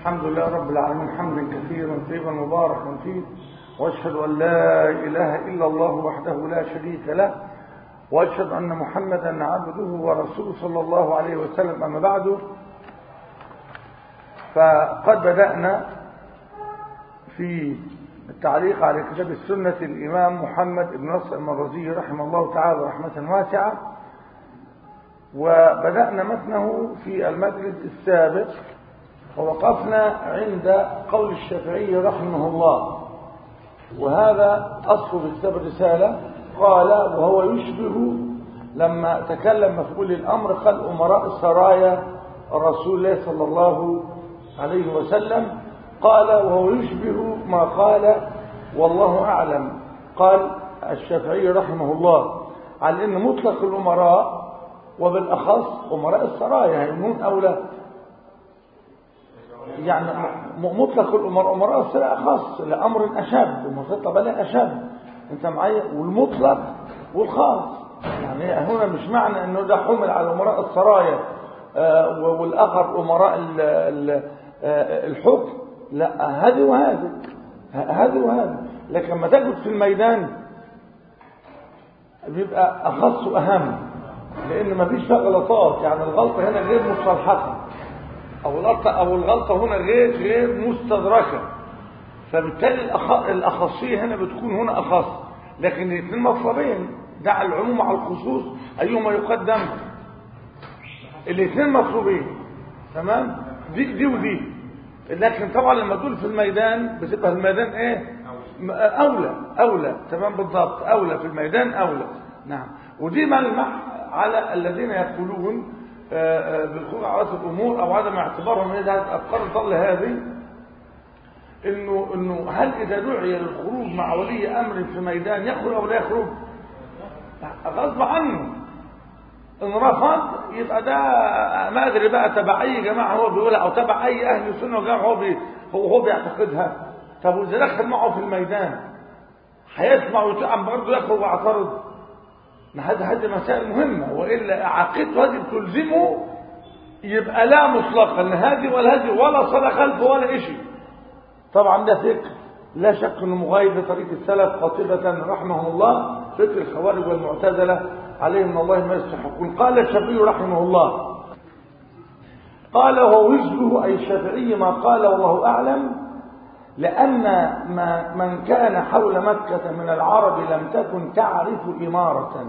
الحمد لله رب العالمين حمدا كثيرا طيبا مباركا فيه، واشهد ان لا اله الا الله وحده لا شريك له، واشهد ان محمدا عبده ورسوله صلى الله عليه وسلم. اما بعد، فقد بدأنا في التعليق على كتاب السنة الإمام محمد بن نصر المروزي رحمه الله تعالى رحمة واسعة، وبدأنا متنه في المجلس السابق، ووقفنا عند قول الشافعي رحمه الله، وهذا أصل في كتاب الرسالة. قال وهو يشبه لما تكلم مفعول الأمر قال أمراء السرايا الرسول الله صلى الله عليه وسلم، قال وهو يشبه ما قال والله أعلم. قال الشافعي رحمه الله على أن مطلق الأمراء وبالأخص أمراء السرايا هيكون أولى، يعني مطلق الأمراء السرايا خاص لأمر أشد ومطلق له أشد، أنت معايا، والمطلق والخاص. يعني هنا مش معنى أنه ده حمل على أمراء السرايا والآخر أمراء الحكم، لا، هذه وهذه هذه وهذه. لكن لما تجد في الميدان بيبقى أخص وأهم، لأن ما فيش فيها غلطات. يعني الغلطة هنا غير مصطلحة، أو الغلطة هنا غير مستدركة، فبالتالي الأخصية هنا بتكون هنا أخص. لكن الاثنين مطلبين، دع العموم على الخصوص أيهما يقدم، الاثنين مطلوبين، تمام، دي ودي. لكن طبعا لما تقول في الميدان بتبقى الميدان ايه اولى، تمام، بالضبط، اولى في الميدان اولى. نعم، ودي ملمح على الذين يقولون بالخروج على رأس الامور او عدم اعتبارهم هذه الافكار الضاله هذه، انه هل اذا دعي للخروج مع ولي امر في ميدان يخرج او لا يخرج؟ غصب عنه. ان رفض يبقى ده ما ادري بقى تبع اي جماعه هو بيقولها، او تبع اي اهل السنه وجماعه هو بيعتقدها. طب واذا دخل معه في الميدان هيسمع ويطيع برضه يخرج ويعترض؟ هذه مسائل مهمه، والا عقيدته هذه بتلزمه يبقى لا مطلقا لهذه ولا هذه ولا صلاه خلفه ولا شيء. طبعا ده فكر لا شك انه مغاير لطريق السلف قاطبه رحمه الله، فكر الخوارج والمعتزله عليهم من الله ما يستحقون. قال الشافعي رحمه الله، قال وهو يشبه أي الشافعي ما قال والله أعلم، لأن من كان حول مكة من العرب لم تكن تعرف إمارة،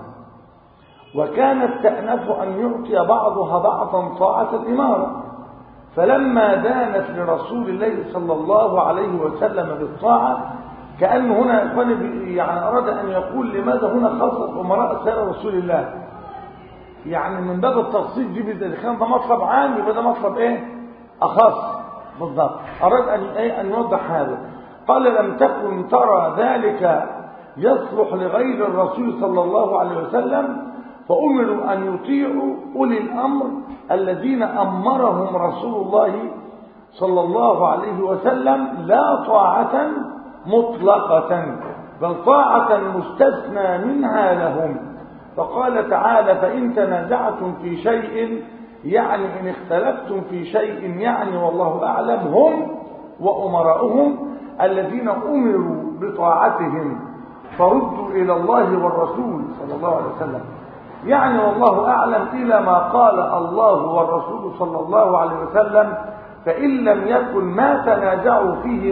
وكانت تأنف أن يعطي بعضها بعضا طاعة الإمارة، فلما دانت لرسول الله صلى الله عليه وسلم بالطاعة، كأنه هنا يعني أراد أن يقول لماذا هنا خصص أمراء سائر رسول الله، يعني من باب التخصيص دي إذا كان ده مطلب عام يبقى ده مطلب إيه؟ أخص بالضبط. أراد أن يوضح هذا. قال لم تكن ترى ذلك يصلح لغير الرسول صلى الله عليه وسلم، فأمروا أن يطيعوا أولي الأمر الذين أمرهم رسول الله صلى الله عليه وسلم، لا طاعة مطلقة بل طاعة مستثنى منها لهم. فقال تعالى فإن تنازعتم في شيء، يعني إن اختلفتم في شيء، يعني والله أعلم، هم وأمراؤهم الذين أمروا بطاعتهم فردوا إلى الله والرسول صلى الله عليه وسلم، يعني والله أعلم إلى ما قال الله والرسول صلى الله عليه وسلم. فإن لم يكن ما تنازعوا فيه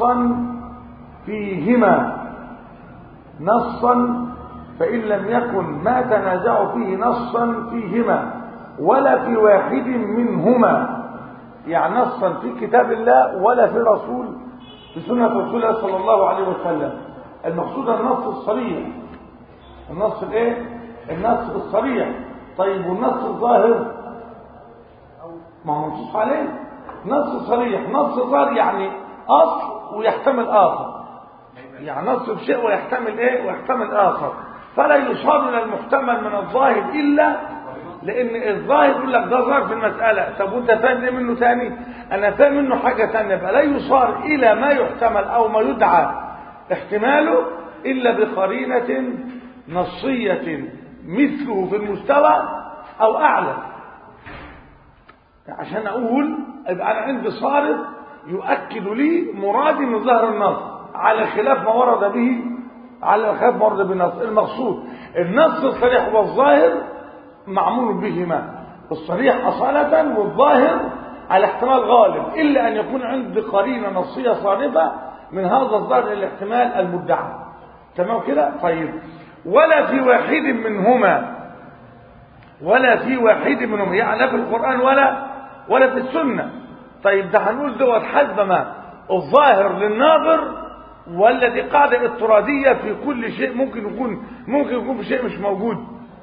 فإن لم يكن ما تنازعوا فيه نصا فيهما ولا في واحد منهما، يعني نصا في كتاب الله ولا في سنة رسول الله صلى الله عليه وسلم. المقصود النص الصريح، النص الايه؟ النص الصريح. طيب والنص الظاهر ما هو منصوص عليه، نص صريح، نص ظاهر يعني اصل ويحتمل اخر، يعني نص بشيء ويحتمل ايه؟ ويحتمل اخر. فلا يصار الى المحتمل من الظاهر الا لان الظاهر يقول لك ده ظاهر في المساله، طب وانت فاهم ايه منه ثاني؟ انا فاهم منه حاجه ثانيه، يبقى لا يصار الى ما يحتمل او ما يدعى احتماله الا بقرينه نصيه مثله في المستوى او اعلى. عشان اقول يبقى انا عندي صارف يؤكد لي مرادي من ظاهر النص على خلاف ما ورد به، على خلاف ما ورد بالنص. المقصود النص الصريح والظاهر معمول بهما، الصريح أصالة والظاهر على احتمال غالب، إلا أن يكون عند قرينة نصية صارفة من هذا الظاهر الاحتمال المدعى. تمام كده؟ طيب. ولا في واحد منهما، ولا في واحد منهما، يعني لا في القرآن ولا في السنة. طيب ده هنقول دوت حسب ما الظاهر للناظر، ولا دي قاعدة اضطرادية في كل شيء ممكن يكون في شيء مش موجود؟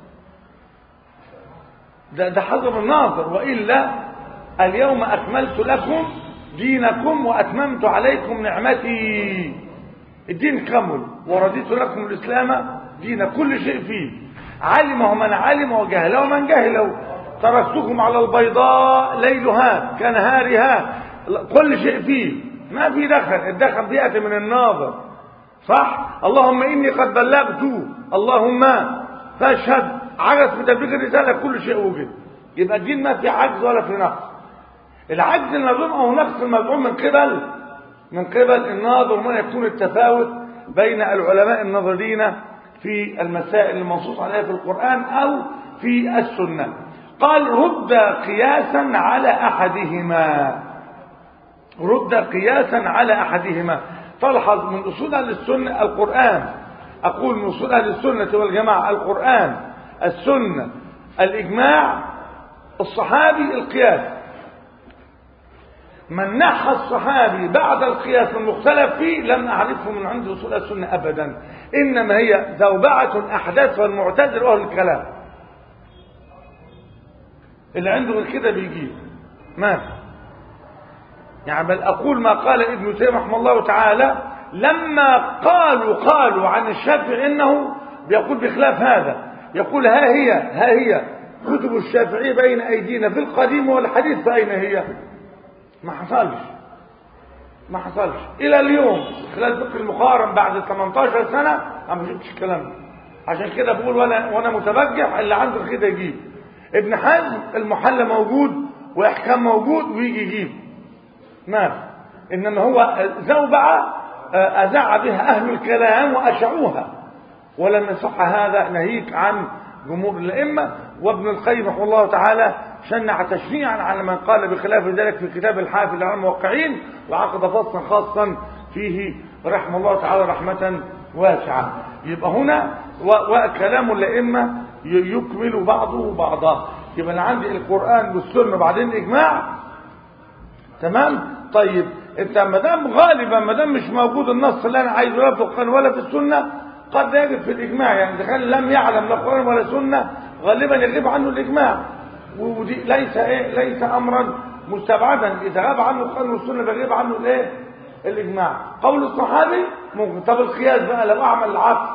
ده حسب الناظر. وإلا اليوم أكملت لكم دينكم وأتممت عليكم نعمتي، الدين كمل ورضيت لكم الإسلام دين، كل شيء فيه، علمه من علم وجهله من جهله، تركتكم على البيضاء ليلها كنهارها، كل شيء فيه، ما في دخل، الدخل بيأتي من الناظر. صح؟ اللهم إني قد بلغت، اللهم فاشهد، عجز في تبليغ الرسالة، كل شيء وجد. يبقى الدين ما في عجز ولا في نقص. العجز المزعوم أو نقص المزعوم من قبل الناظر، وما يكون التفاوت بين العلماء الناظرين في المسائل المنصوص عليها في القرآن أو في السنة. قال رد قياسا على أحدهما، رد قياسا على أحدهما. تلحظ من أصول أهل السنة القرآن، أقول من أصول أهل السنة والجماعة القرآن، السنة، الإجماع، الصحابي، القياس. من نحى الصحابي بعد القياس المختلف فيه لم أعرفه من عند أصول السنة أبدا، إنما هي زوبعة أحداثها المعتزلة وأهل الكلام، اللي عنده غير كده بيجيب ما يعني. بل أقول ما قال ابن تيمية رحمه الله تعالى لما قالوا عن الشافعي إنه بيقول بخلاف هذا، يقول ها هي كتب الشافعي بين أيدينا في القديم والحديث، فأين هي؟ ما حصلش إلى اليوم خلال فقه المقارن بعد 18 سنة أنا ما شفتش الكلام ده. عشان كده بقول وأنا متبجح، اللي عنده كده يجيب. ابن حزم المحلى موجود وإحكام موجود ويجي يجيب ما، إنما هو زوبعة أذاع بها أهل الكلام وأشعوها، ولم يصح هذا ناهيك عن جمهور الأئمة. وابن القيم رحمه الله تعالى شنع تشنيعا على من قال بخلاف ذلك في كتاب الحافظ على الموقعين، وعقد فصلا خاصا فيه رحمه الله تعالى رحمة واسعة. يبقى هنا وكلام الأئمة يكمل بعضه بعضا. يبقى أنا عندي القرآن والسنة وبعدين الإجماع. تمام؟ طيب انت ما دام مش موجود النص اللي انا عايزه لا في القرآن ولا في السنة، قد يجد في الإجماع. يعني إذا كان لم يعلم لا قرآن ولا سنة غالبا يغيب عنه الإجماع، ودي ليس أمرا مستبعدا. إذا غاب عنه القرآن والسنة بيغيب عنه الإجماع. قول الصحابي ممكن. طب القياس بقى لو أعمل العقل،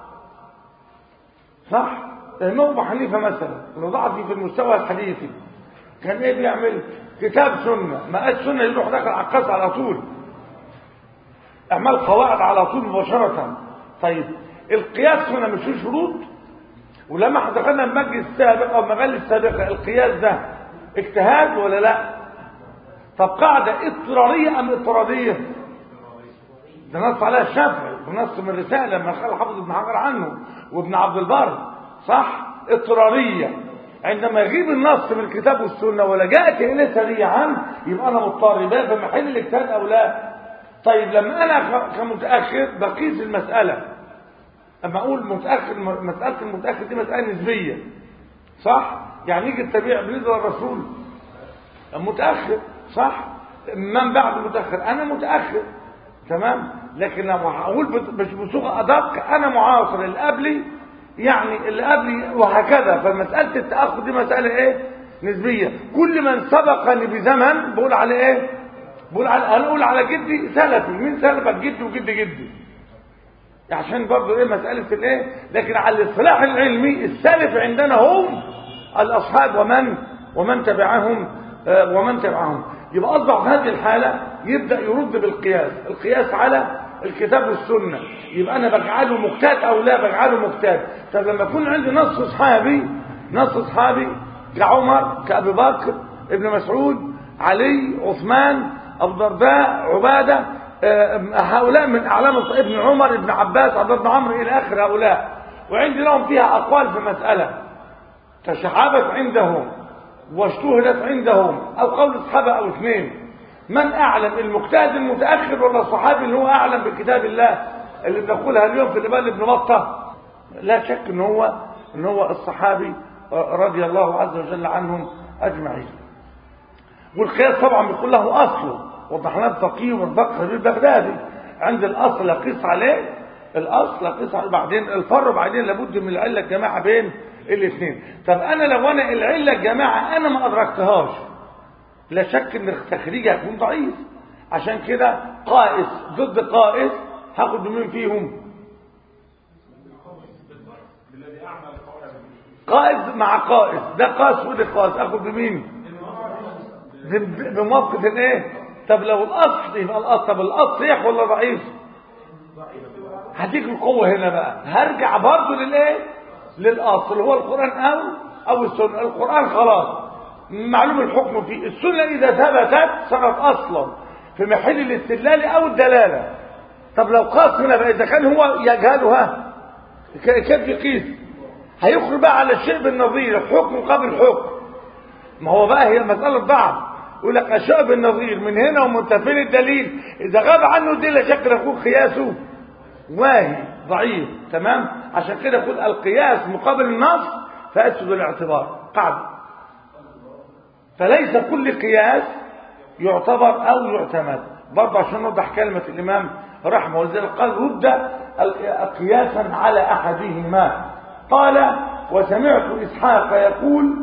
صح؟ الإمام أبو حنيفة مثلا لو ضعفي في المستوى الحديثي كان إيه بيعمل؟ كتاب سنة، ما قال سنة يروح داخل على القياس على طول، اعمال قواعد على طول مباشرة. طيب القياس هنا مش فيه شروط؟ ولما احنا دخلنا المجلس السابق او المجال السابقه القياس ده اجتهاد ولا لا؟ طب قاعده اضطراريه ام اضطراديه؟ ده نص عليها الشافعي ونص من الرساله لما قال حافظ ابن حجر عنه وابن عبد البر، صح؟ اضطراريه. عندما يغيب النص من الكتاب والسنه ولا جاءت اليه سريعا يبقى انا مضطر، يبقى في محل الاجتهاد او لا؟ طيب لما انا كمتاخر بقيس المساله، اما اقول متاخر، مساله المتاخر دي مساله نسبيه، صح؟ يعني يجي التبيع بالنسبه للرسول متاخر، صح؟ من بعد متاخر انا متاخر، تمام؟ لكن لو هقول مش بصيغه ادق انا معاصر، اللي قبلي يعني اللي قبلي وهكذا. فمساله التاخر دي مساله ايه؟ نسبيه. كل من سبقني بزمن بقول عليه ايه؟ هنقول على جدي سلفي. مين سلفك؟ جدي وجد جدي، عشان برضه ايه مساله الايه. لكن على الاصطلاح العلمي السلف عندنا هم الاصحاب ومن تبعهم. يبقى اصبح في هذه الحاله يبدا يرد بالقياس، القياس على الكتاب والسنه. يبقى انا بجعله مجتهد او لا بجعله مجتهد؟ طب لما يكون عندي نص صحابي كعمر، كابي بكر، ابن مسعود، علي، عثمان، أبو الدرداء، عبادة، هؤلاء من أعلام ابن عمر، ابن عباس، عبد الله بن عمرو إلى آخر هؤلاء. وعندي لهم فيها أقوال في مسألة تشعبت عندهم واشتهرت عندهم، أو قول الصحابة أو اثنين. من أعلم، المجتهد المتأخر ولا الصحابي اللي هو أعلم بكتاب الله اللي بنقولها اليوم في الإمام ابن بطة؟ لا شك إن هو الصحابي رضي الله عز وجل عنهم أجمعين. والقياس طبعا بيكون له أصله، وضحنا الفقيه والبقر البغدادي عند الأصل قيس عليه، الأصل قيس عليه، بعدين الفر، بعدين لابد من العلة الجماعة بين الاثنين. طب أنا لو أنا العلة الجماعة أنا ما أدركتهاش، لا شك إن التخريج هيكون ضعيف. عشان كده قائس ضد قائس هاخد بمين فيهم؟ قائس مع قائس، ده قائس وده قائس، اخد بمين؟ بموافقة الايه؟ طب لو الاصل يبقى الاصل، طب الاصل صحيح ولا ضعيف؟ هتيجي القوة هنا بقى، هرجع برضه للايه؟ للاصل، هو القرآن او السنة. القرآن خلاص معلوم الحكم فيه، السنة اذا ثبتت صارت اصلا في محل الاستدلال او الدلالة. طب لو قاس هنا بقى، اذا كان هو يجهلها كيف يقيس؟ هيخرج بقى على الشيء بالنظير، حكم قبل حكم. ما هو بقى هي مسألة ضعف، يقول لك الشيء بالنظير من هنا ومن فين الدليل؟ إذا غاب عنه الدليل لا شك يكون قياسه واهي ضعيف. تمام؟ عشان كده يقول القياس مقابل النص فأسد الاعتبار قاعدة. فليس كل قياس يعتبر أو يعتمد، برضه عشان نوضح كلمة الإمام رحمه الله قال رد قياسا على أحدهما. قال وسمعت إسحاق يقول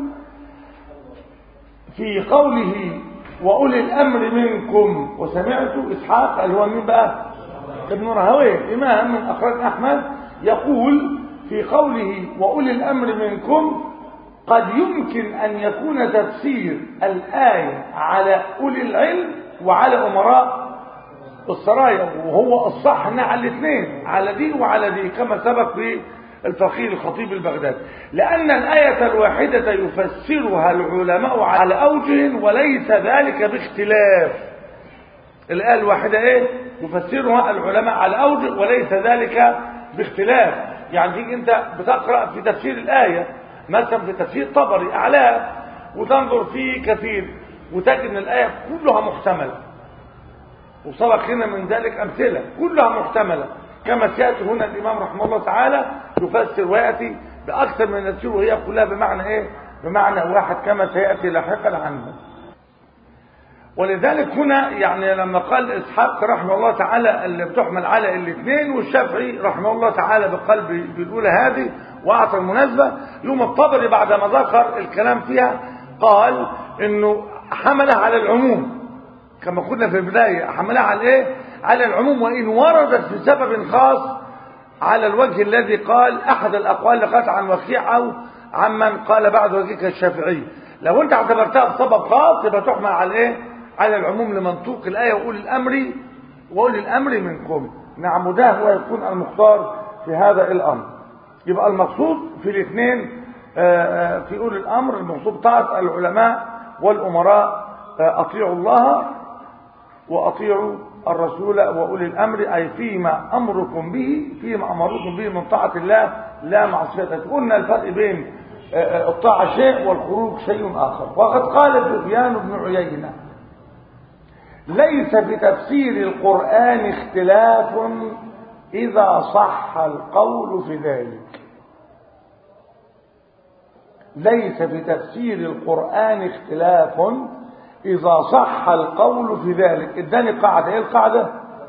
في قوله وأولي الأمر منكم، وسمعت إسحاق اللي هو مين بقى؟ ابن راهويه إمام من أخرج أحمد، يقول في قوله وأولي الأمر منكم قد يمكن أن يكون تفسير الآية على أولي العلم وعلى أمراء السرايا، وهو الصح على الاثنين، على دي وعلى دي، كما سبق في الفقيه الخطيب البغدادي. لأن الآية الواحدة يفسرها العلماء على أوجه وليس ذلك باختلاف. الآية الواحدة إيه؟ يفسرها العلماء على أوجه وليس ذلك باختلاف. يعني تيجي أنت بتقرأ في تفسير الآية مثلا في تفسير طبري أعلاه وتنظر فيه كثير وتجد أن الآية كلها محتملة، وسبق هنا من ذلك أمثلة كلها محتملة، كما سيأتي هنا الإمام رحمه الله تعالى يفسر ويأتي بأكثر من تفسير وهي كلها بمعنى إيه؟ بمعنى واحد كما سيأتي لاحقا عنه. ولذلك هنا يعني لما قال إسحاق رحمه الله تعالى اللي بتحمل على الاثنين، والشافعي رحمه الله تعالى بقلب بالأولى هذه وأعطى المناسبة، يوم الطبري بعدما ذكر الكلام فيها قال إنه حملها على العموم كما قلنا في البداية، حملها على إيه؟ على العموم، وإن وردت في سبب خاص على الوجه الذي قال أحد الأقوال لقد عن وكيع أو عمن قال بعد وكيع كالشافعي. لو أنت اعتبرتها بسبب خاص يبقى تحمل على إيه؟ على العموم لمنطوق الآية وأولي الأمر منكم. نعم، وده هو يكون المختار في هذا الأمر. يبقى المقصود في الاثنين في أولي الأمر المقصود طاعة العلماء والأمراء، أطيعوا الله وأطيعوا الرسول وأولي الأمر، أي فيما أمركم به من طاعة الله لا معصيته. قلنا الفرق بين الطاعة شيء والخروج شيء آخر. وقد قال سفيان بن عيينة ليس في تفسير القرآن اختلاف إذا صح القول في ذلك. ليس في تفسير القرآن اختلاف إذا صح القول في ذلك. اداني قاعدة، ايه القاعدة؟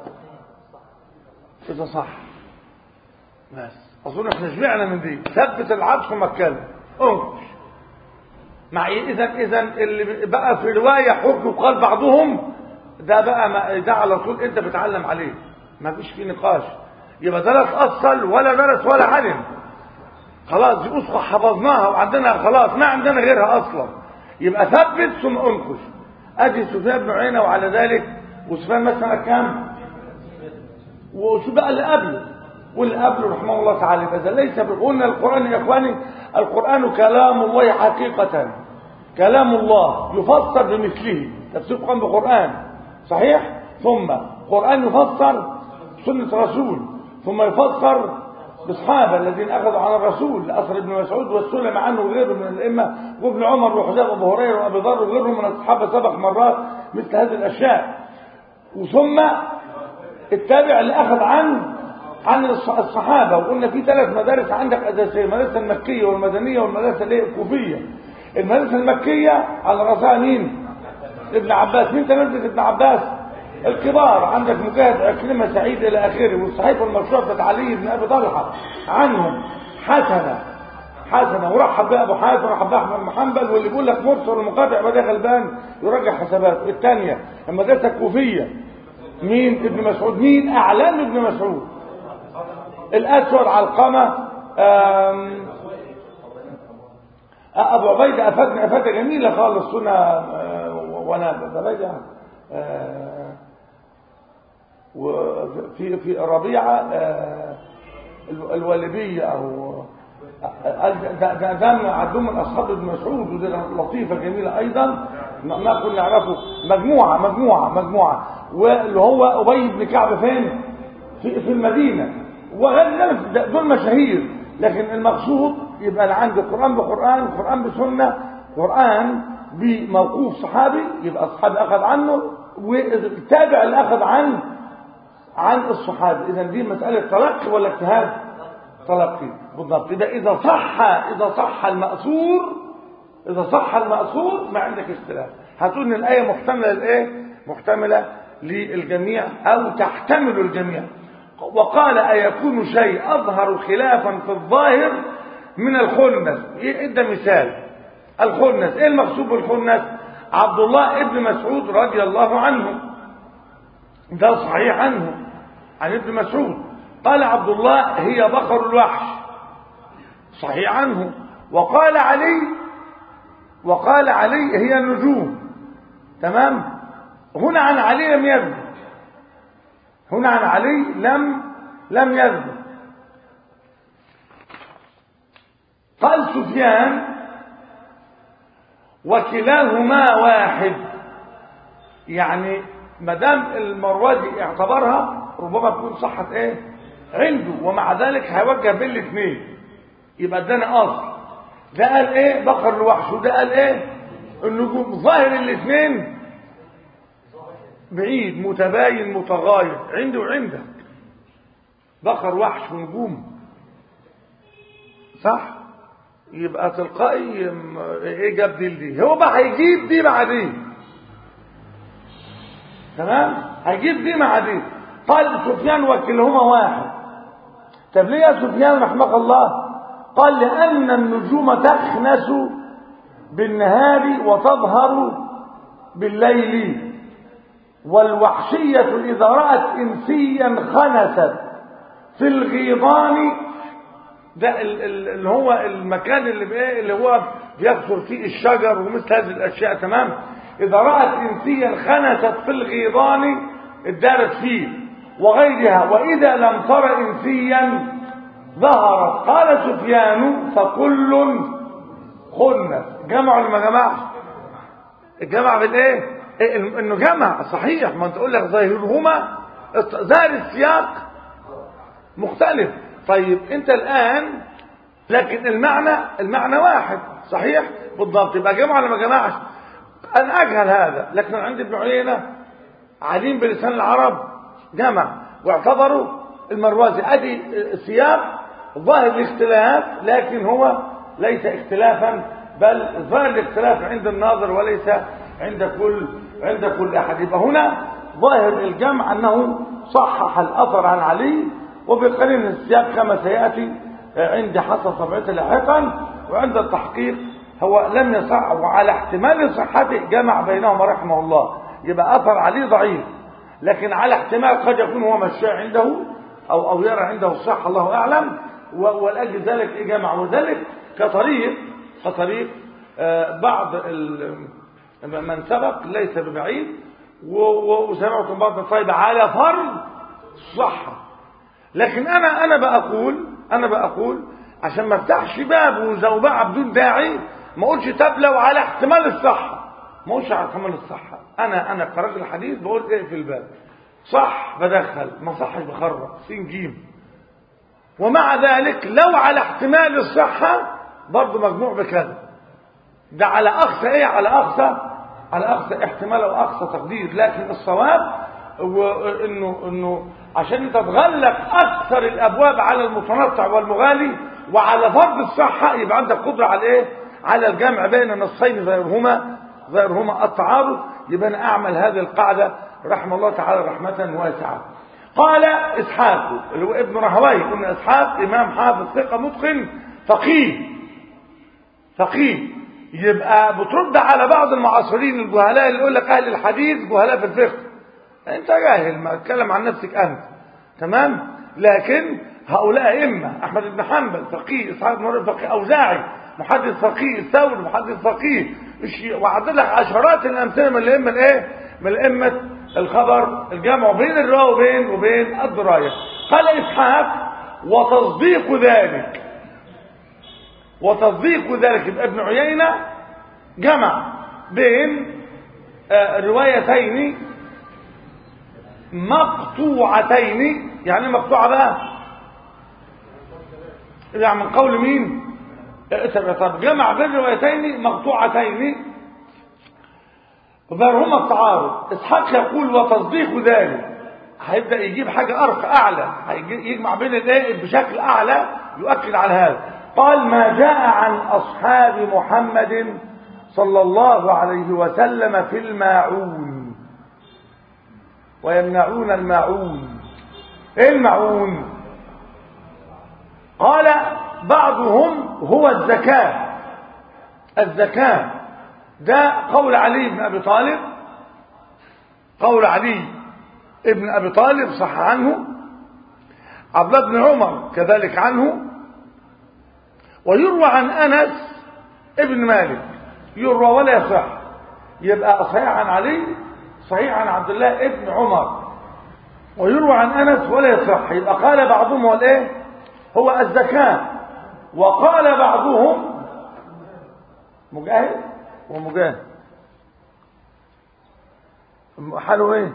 إذا صح. بس أظن احنا شبعنا من دي. ثبت العطف مكانه انقش مع إذا اللي بقى في رواية حكم قال بعضهم ده بقى ده على طول انت بتعلم عليه، ما فيش فيه نقاش. يبقى درس أصل ولا درس ولا علم، خلاص دي أسقة حفظناها وعندنا خلاص ما عندنا غيرها أصلا. يبقى ثبت ثم انقش. ادي سفيان بن عيينة وعلى ذلك، وسفيان مثلا كام؟ وشو بقى اللي قبله واللي قبله رحمه الله تعالى. فإذا ليس قلنا القرآن يا إخواني، القرآن كلام الله حقيقة، كلام الله يفسر بمثله، تفسير القرآن بقرآن صحيح؟ ثم قرآن يفسر سنة رسول، ثم يفسر بالصحابة الذين أخذوا عن الرسول، لأثر ابن مسعود والسلم عنه وغيره من الأئمة، وابن عمر وحذيفة وأبو هريرة وأبي ذر وغيرهم من الصحابة سبق مرات مثل هذه الأشياء. وثم التابع اللي أخذ عن الصحابة. وقلنا في 3 مدارس عندك أساسية: المدرسة المكية والمدنية والمدرسة الكوفية. المدرسة المكية على رأسها مين؟ ابن عباس. مين تلامذة ابن عباس؟ الكبار. عندك مجاهد، عكرمة، سعيد إلى آخره. والصحيفة المشهورة بتاعت علي بن أبي طلحة عنهم حسنة ورحب بأبو حاتم ورحب بأحمد بن حنبل. واللي يقول لك مرسل ومقاطع يبقى ده غلبان يراجع حساباته. الثانية المدرسة الكوفية، مين؟ ابن مسعود. مين أعلام ابن مسعود؟ الأسود، علقمة، أبو عبيدة أفادني أفادة جميلة خالص هنا وأنا براجع وفي ربيعة الوالدية أو ده عدوم من أصحاب ابن مسعود، ودي لطيفة جميلة أيضا ما كنا نعرفه. مجموعة واللي هو أبي بن كعب فين؟ في المدينة. وغير ذلك دول مشاهير. لكن المقصود يبقى أنا عندي قرآن بقرآن، قرآن بسنة، قرآن بموقوف صحابي يبقى الصحابي أخذ عنه، والتابع اللي أخذ عن الصحابي. إذا دي مسألة تلقي ولا اجتهاد؟ تلقي بالضبط. إذا صح المأثور ما عندك اختلاف. هتقول إن الآية محتملة لإيه؟ محتملة للجميع أو تحتمل الجميع. وقال: أيكون شيء أظهر خلافا في الظاهر من الخنس. إدى مثال الخنس. إيه المقصود بالخنس؟ عبد الله ابن مسعود رضي الله عنه، ده صحيح عنه عن ابن مسعود. قال عبد الله: هي بقر الوحش، صحيح عنه. وقال علي: هي النجوم. تمام. هنا عن علي لم يذكر، لم يذكر. قال سفيان: وكلاهما واحد. يعني مدام المروزي اعتبرها ربما تكون صحت ايه عنده، ومع ذلك هيوجه بين الاثنين. يبقى ادانا اصل، ده قال ايه؟ بقر الوحش، وده قال ايه؟ النجوم. ظاهر الاثنين بعيد، متباين، متغاير، عندي وعندك. بقر وحش ونجوم، صح؟ يبقى تلقائي ايه جاب دي هو بقى هيجيب دي مع دي. تمام، هيجيب دي مع دي. قال سفيان: وكلهما واحد. طب ليه يا سفيان رحمك الله؟ قال: لأن النجوم تخنس بالنهار وتظهر بالليل، والوحشية إذا رأت إنسيا خنست في الغيضان. ده اللي هو المكان اللي هو بيكثر فيه الشجر ومثل هذه الأشياء. تمام. إذا رأت إنسيا خنست في الغيضان ادارت فيه وغيرها، وإذا لم تر إنسيا ظهرت. قال سفيان: فكل خنس. جمع ولا ما جمعش؟ الجمع بالايه؟ انه جمع صحيح. ما انت تقول لك ظاهرهما، ظاهر السياق مختلف. طيب انت الان لكن المعنى واحد، صحيح بالضبط. يبقى جمع ولا ما جمعش؟ انا اجهل هذا، لكن عندي ابن عيينة عليم بلسان العرب جمع، واعتبروا المروزي ادي السياق ظاهر الاختلاف، لكن هو ليس اختلافا، بل ظاهر الاختلاف عند الناظر وليس عند كل احد. يبقى هنا ظاهر الجمع انه صحح الاثر عن علي، وبقرين السياق كما سياتي عند حسن طبيعته لاحقا. وعند التحقيق هو لم يصح، وعلى احتمال صحته جمع بينهما رحمه الله. يبقى اثر علي ضعيف، لكن على احتمال قد يكون هو مشاء عنده او يرى عنده الصحه، الله اعلم. ولاجل ذلك جمع، وذلك كطريق بعض من سبق ليس ببعيد. وسمعتم بعض الطيب على فرض الصحه. لكن انا بقول عشان ما افتحش باب وزوبعه بدون داعي، ما اقولش طب لو على احتمال الصحه. مش على كمال الصحة. أنا كراجل الحديث بقول إيه في الباب صح بدخل، ما صحش بخرج سين جيم. ومع ذلك لو على احتمال الصحة برضه مجموع بكذا، ده على أقصى إيه، على أقصى احتمال أو أقصى تقدير. لكن الصواب إنه عشان أنت تغلق أكثر الأبواب على المتنطع والمغالي وعلى فرض الصحة، يبقى عندك قدرة على إيه، على الجمع بين نصين ظاهرهما التعارض. يبقى أنا أعمل هذه القاعدة رحمه الله تعالى رحمة واسعة. قال إسحاق اللي هو ابن راهويه، قلنا إسحاق إمام حافظ ثقة متقن فقيه. يبقى بترد على بعض المعاصرين الجهلاء اللي يقول لك أهل الحديث جهلاء في الفقه. أنت جاهل، ما تتكلم عن نفسك أنت، تمام. لكن هؤلاء إما أحمد بن حنبل فقيه، إسحاق بن راهويه فقيه، أوزاعي محدث فقيه، الثوري محدث فقيه، وعد لك عشرات الأمثلة من الأئمة الإيه؟ من الأئمة الخبر، الجمع بين الرواية وبين الدراية. قال إسحاق وتصديق ذلك يبقى ابن عيينة جمع بين روايتين مقطوعتين. يعني مقطوعة بقى يعني من قول مين؟ طب جمع بين روايتين مقطوعتين ظاهرهما التعارض. اسحاق يقول وتصديق ذلك، هيبدا يجيب حاجه ارقى اعلى، يجمع بين الايه بشكل اعلى يؤكد على هذا. قال ما جاء عن اصحاب محمد صلى الله عليه وسلم في الماعون ويمنعون الماعون. ايه الماعون؟ قال بعضهم هو الزكاة. ده قول علي بن أبي طالب، قول علي ابن أبي طالب صح عنه، عبد الله بن عمر كذلك عنه، ويروى عن أنس ابن مالك، يروى ولا يصح. يبقى صحيح عن علي، صحيح عن عبد الله ابن عمر، ويروى عن أنس ولا يصح. يبقى قال بعضهم هو الايه، هو الزكاة. وقال بعضهم مجاهد ومجاهد حاله ايه،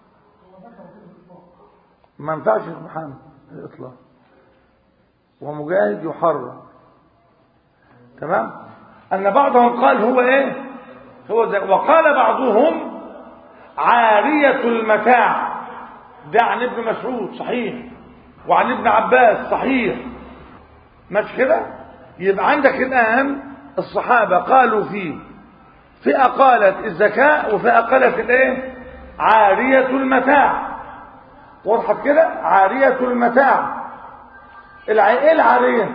ما ينفعش محمد الاطلاق، ومجاهد يحرم، تمام. ان بعضهم قال هو ايه، هو زي. وقال بعضهم عارية المتاع، ده عن ابن مسعود صحيح، وعن ابن عباس صحيح، مش كده؟ يبقى عندك الآن الصحابة قالوا فئة قالت الزكاة، وفئة قالت الايه، عارية المتاع. وضحت كده؟ عارية المتاع. ايه العارية؟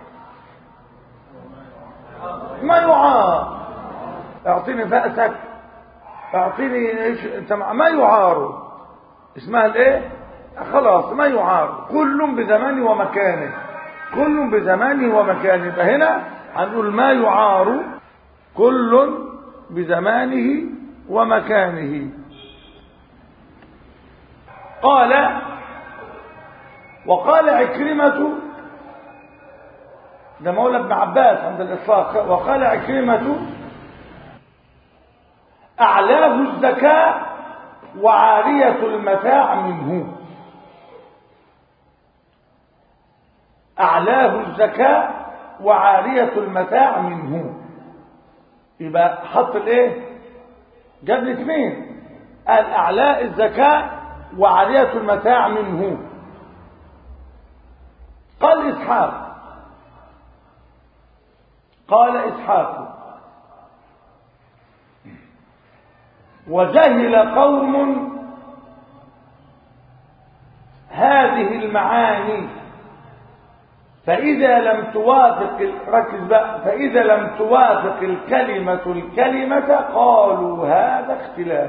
ما يعار، اعطيني فأسك، اعطيني ايش انت، ما يعار اسمها الايه، خلاص ما يعار. كل بزمانه ومكانه، كل بزمانه ومكانه. يبقى هنا هنقول ما يعار كل بزمانه ومكانه. قال وقال عكرمة، ده مولى ابن عباس عند الإطلاق، وقال عكرمة أعلاه الزكاة وعارية المتاع منه. أعلاه الزكاة وعارية المتاع منه. يبقى حط الايه، جاب الاثنين، قال أعلاء الزكاة وعارية المتاع منه. قال إسحاق وجهل قوم هذه المعاني، فإذا لم توافق، ركز بقى، فإذا لم توافق الكلمة قالوا هذا اختلاف.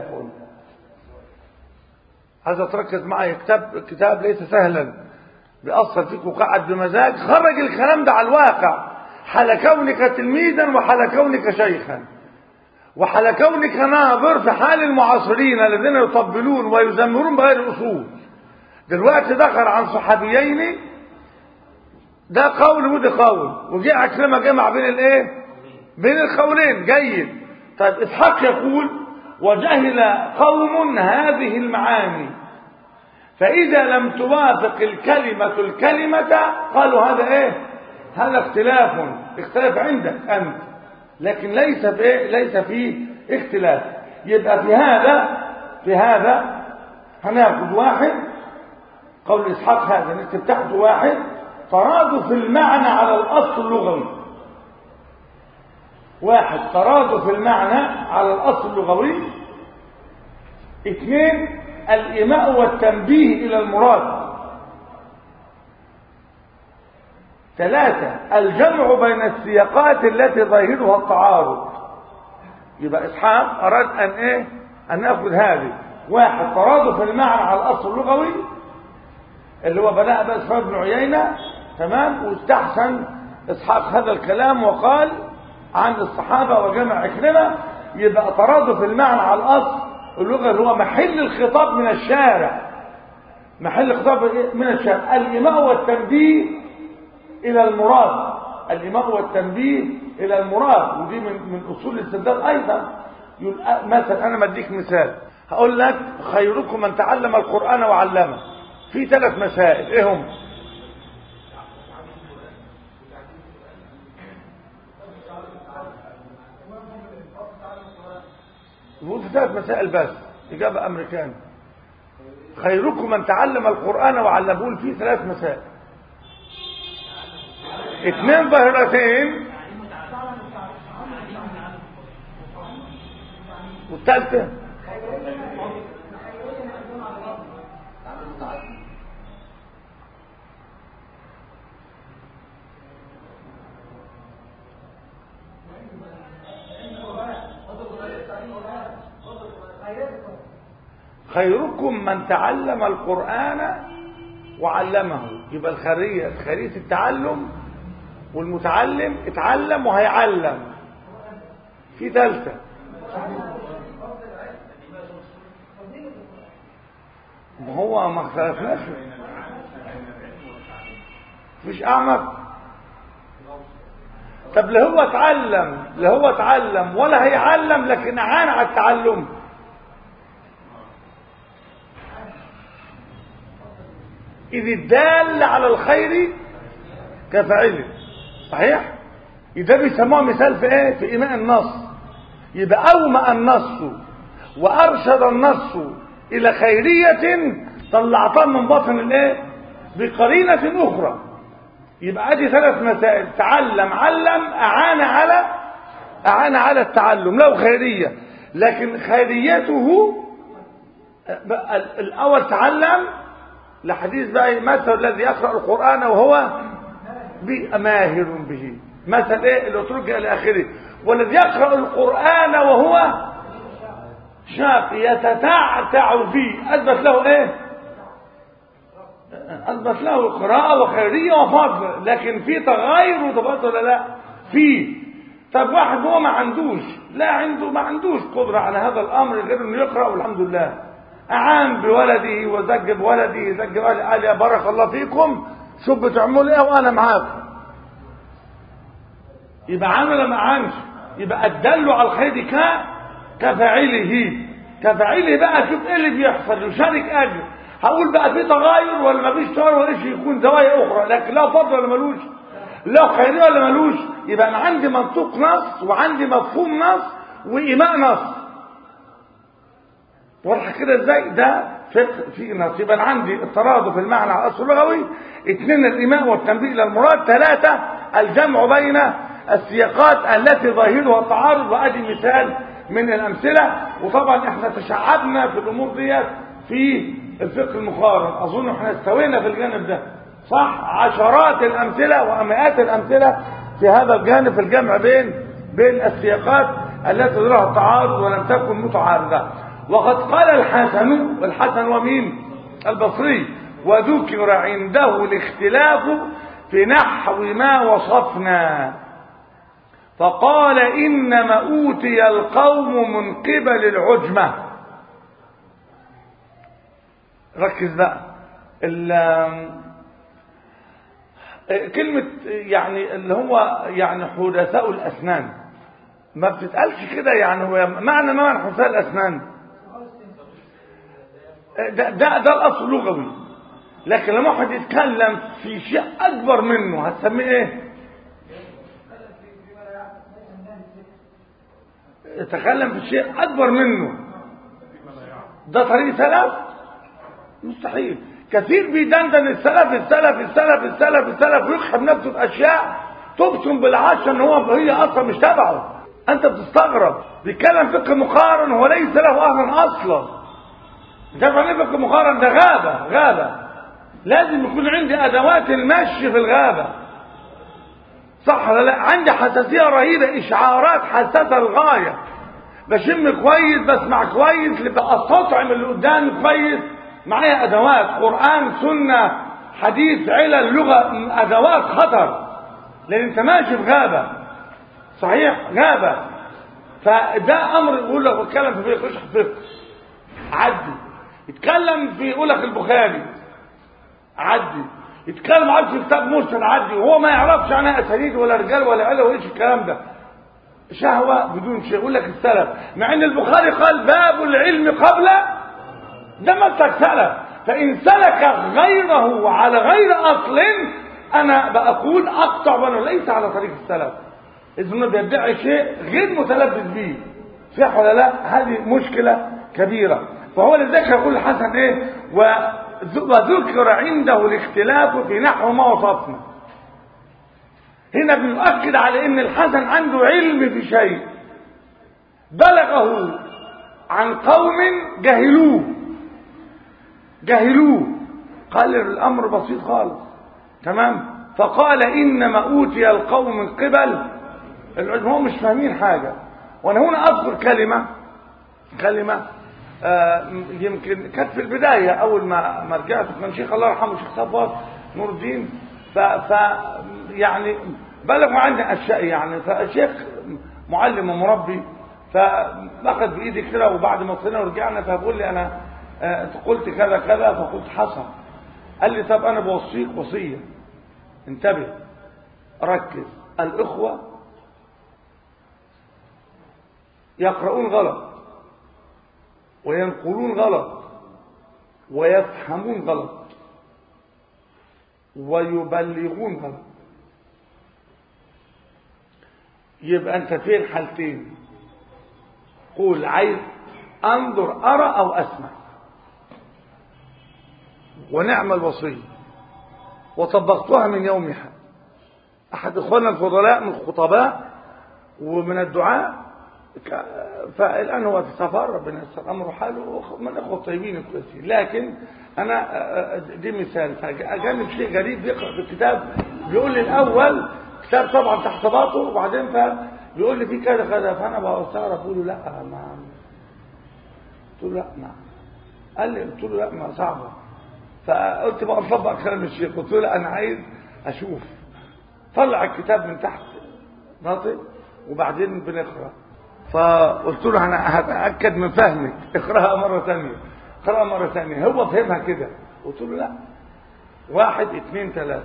هذا تركز معي، كتاب ليس سهلا، بيأثر فيك وقعد بمزاج، خرج الكلام ده على الواقع، حال كونك تلميذا وحال كونك شيخا وحال كونك ناظر في حال المعاصرين الذين يطبلون ويزمرون بغير الأصول. دلوقتي ذكر عن صحابيين، ده قول وده قول، وجاء عكرمة جمع بين الايه، بين القولين، جيد. طيب إسحاق يقول وجهل قوم هذه المعاني فإذا لم توافق الكلمة قالوا هذا إيه؟ هذا اختلاف عندك أنت، لكن ليس فيه اختلاف. يبقى في هذا هناخد واحد قول إسحاق هذا نكتب تحته واحد ترادف المعنى على الأصل اللغوي. واحد ترادف المعنى على الأصل اللغوي. اثنين الإيماء والتنبيه إلى المراد. ثلاثة الجمع بين السياقات التي ظاهرها التعارض. يبقى إسحاق أراد أن نأخذ هذه. واحد ترادف المعنى على الأصل اللغوي اللي هو بناء بقى إسحاق بن عيينة، تمام. واستحسن إسحاق هذا الكلام وقال عن الصحابة وجمع عكرمة. يبقى ترادف المعنى على الأصل اللغة اللي هو محل الخطاب من الشارع، محل الخطاب من الشارع. الإيماء والتنبيه إلى المراد، الإيماء والتنبيه إلى المراد، ودي من أصول الاستدلال أيضا. مثلا أنا مديك مثال، هقول لك خيركم من تعلم القرآن وعلمه. في 3 مسائل، إيه هم؟ يقول في 3 مسائل بس، إجابة أمريكاني. خيركم من تعلم القرآن وعلمه، في 3 مسائل، 2 ظاهرتين والثالثة خيركم من تعلم القرآن وعلمه. يبقى خيرية التعلم، والمتعلم اتعلم وهيعلم. في ثالثة ما هو ما اختلفناش، مش أعمق. طب لهو اتعلم ولا هيعلم لكن أعان على التعلم. إذ الدال على الخير كفاعله، صحيح؟ ده بيسموه مثال في ايه؟ في إيماء النص. يبقى أومأ النص وأرشد النص إلى خيرية طلعتها من باطن الايه؟ بقرينة أخرى. يبقى ادي 3 مسائل، تعلم، علم، أعان على التعلم، له خيرية، لكن خيريته الأول تعلم. لحديث بقى مثل الذي يقرأ القرآن وهو ماهر به، مثل ايه اللي اترك الى اخره. والذي يقرأ القرآن وهو شاق يتتعتع فيه، اثبت له ايه؟ اثبت له قراءة وخيرية وفضل، لكن في تغير وتفضل ولا لا؟ في. طب واحد هو ما عندوش قدرة على هذا الامر غير انه يقرأ والحمد لله، اعان بولده وزج بولده، زج قال يا بارك الله فيكم، شو بتعملوا ايه وانا معاكم. يبقى عامل ولا ما عامش؟ يبقى الدل على الخير كفاعله بقى. شوف ايه اللي بيحصل، يشارك اجر. هقول بقى في تغير ولا ما فيش تغير، ولا شيء يكون زوايا اخرى، لكن لا فضل ولا ملوش، لا خيريه ولا ملوش. يبقى انا عندي منطوق نص وعندي مفهوم نص وايماء نص. واضح كده ازاي؟ ده فقه في نص. يبقى انا عندي الترادف المعنى على الاصل اللغوي، 2 الايماء والتنبيه الى المراد، 3 الجمع بين السياقات التي ظاهرها التعارض. وادي مثال من الامثله. وطبعا احنا تشعبنا في الامور ديت في الفقه المقارن، اظن احنا استوينا في الجانب ده، صح؟ عشرات الامثله ومئات الامثله في هذا الجانب، في الجمع بين السياقات التي ظاهرها التعارض ولم تكن متعارضه. وقد قال الحسن ومين؟ البصري، وذكر عنده الاختلاف في نحو ما وصفنا، فقال إنما أوتي القوم من قبل العجمة. ركز بقى، كلمة يعني اللي هو يعني حدثاء الأسنان، ما بتتقالش كده يعني. هو معنى ما حساء الاسنان ده الاصل اللغوي. لكن لما واحد يتكلم في شيء اكبر منه هتسميه ايه؟ يتكلم في شيء اكبر منه، ده طريق سلف؟ مستحيل. كثير بيدندن السلف السلف السلف السلف السلف ويقحم نفسه في اشياء تبصم بالعشاء ان هي اصلا مش تبعه. انت بتستغرب بيتكلم فقه مقارن هو ليس له اهلا اصلا. ده فقه فقه مقارن ده غابه. لازم يكون عندي ادوات المشي في الغابه، صح ولا لا؟ عندي حساسيه رهيبه، اشعارات حساسه للغايه، بشم كويس، بسمع كويس، اللي بستطعم اللي قدامي كويس، معايا ادوات قران سنه حديث علل لغه، ادوات خطر، لان انت ماشي في غابه، صحيح غابه. فده امر يقول لك اتكلم في فقه، اشرح فقه عدي، يتكلم في يقول لك البخاري عدي، يتكلم عن في كتاب مرسل عدي، وهو ما يعرفش عنها اسانيد ولا رجال ولا عله وايش الكلام ده، شهوه بدون شيء. يقول لك السلف، مع ان البخاري قال باب العلم قبل ده مسلك سلف. فان سلك غيره على غير اصل انا بقول اقطع وانا ليس على طريق السلف، اذا بيدعي شيء غير متلبس به، صح ولا لا؟ هذه مشكله كبيره. فهو لذلك يقول الحسن ايه؟ وذكر عنده الاختلاف في نحو ما وصفنا. هنا بنؤكد على ان الحسن عنده علم في شيء بلغه عن قوم جهلوه، قال الامر بسيط خالص، تمام. فقال انما اوتي القوم من قبل العلم، هم مش فاهمين حاجه. وانا هنا اذكر كلمه يمكن كانت في البدايه اول ما رجعت، كان شيخ الله يرحمه شيخ صفوت نور الدين، يعني بلغوا عندي اشياء يعني. فالشيخ معلم ومربي، فاخذ بايدي كده، وبعد ما صلينا ورجعنا فبقول لي انا انت قلت كذا كذا، فقلت حصل. قال لي طب انا بوصيك وصيه، انتبه ركز، الاخوه يقرؤون غلط وينقلون غلط ويفهمون غلط ويبلغون غلط. يبقى انت فين حالتين؟ قول عايز انظر ارى او اسمع، ونعم الوصيه وطبقتها من يومها. احد اخواننا الفضلاء من الخطباء ومن الدعاء، فالان هو في سفر، ربنا يسر امره حاله، من اخوه الطيبين الكويسين، لكن انا دي مثال. فجانب شيء غريب بيقرا في الكتاب، بيقول لي الاول كتاب طبعا تحت باطه، وبعدين فبيقول لي في كذا كذا، فانا بستغرب بقول له لا ما، قلت له لا ما، قال لي، قلت له لا ما صعبه. فقلت بقى نطبق كلام الشيخ، قلت له لا انا عايز اشوف. طلع الكتاب من تحت ناطق وبعدين بنقرا، فقلت له انا هتاكد من فهمك، اقراها مره ثانيه. هو فهمها كده. قلت له لا، 1 2 3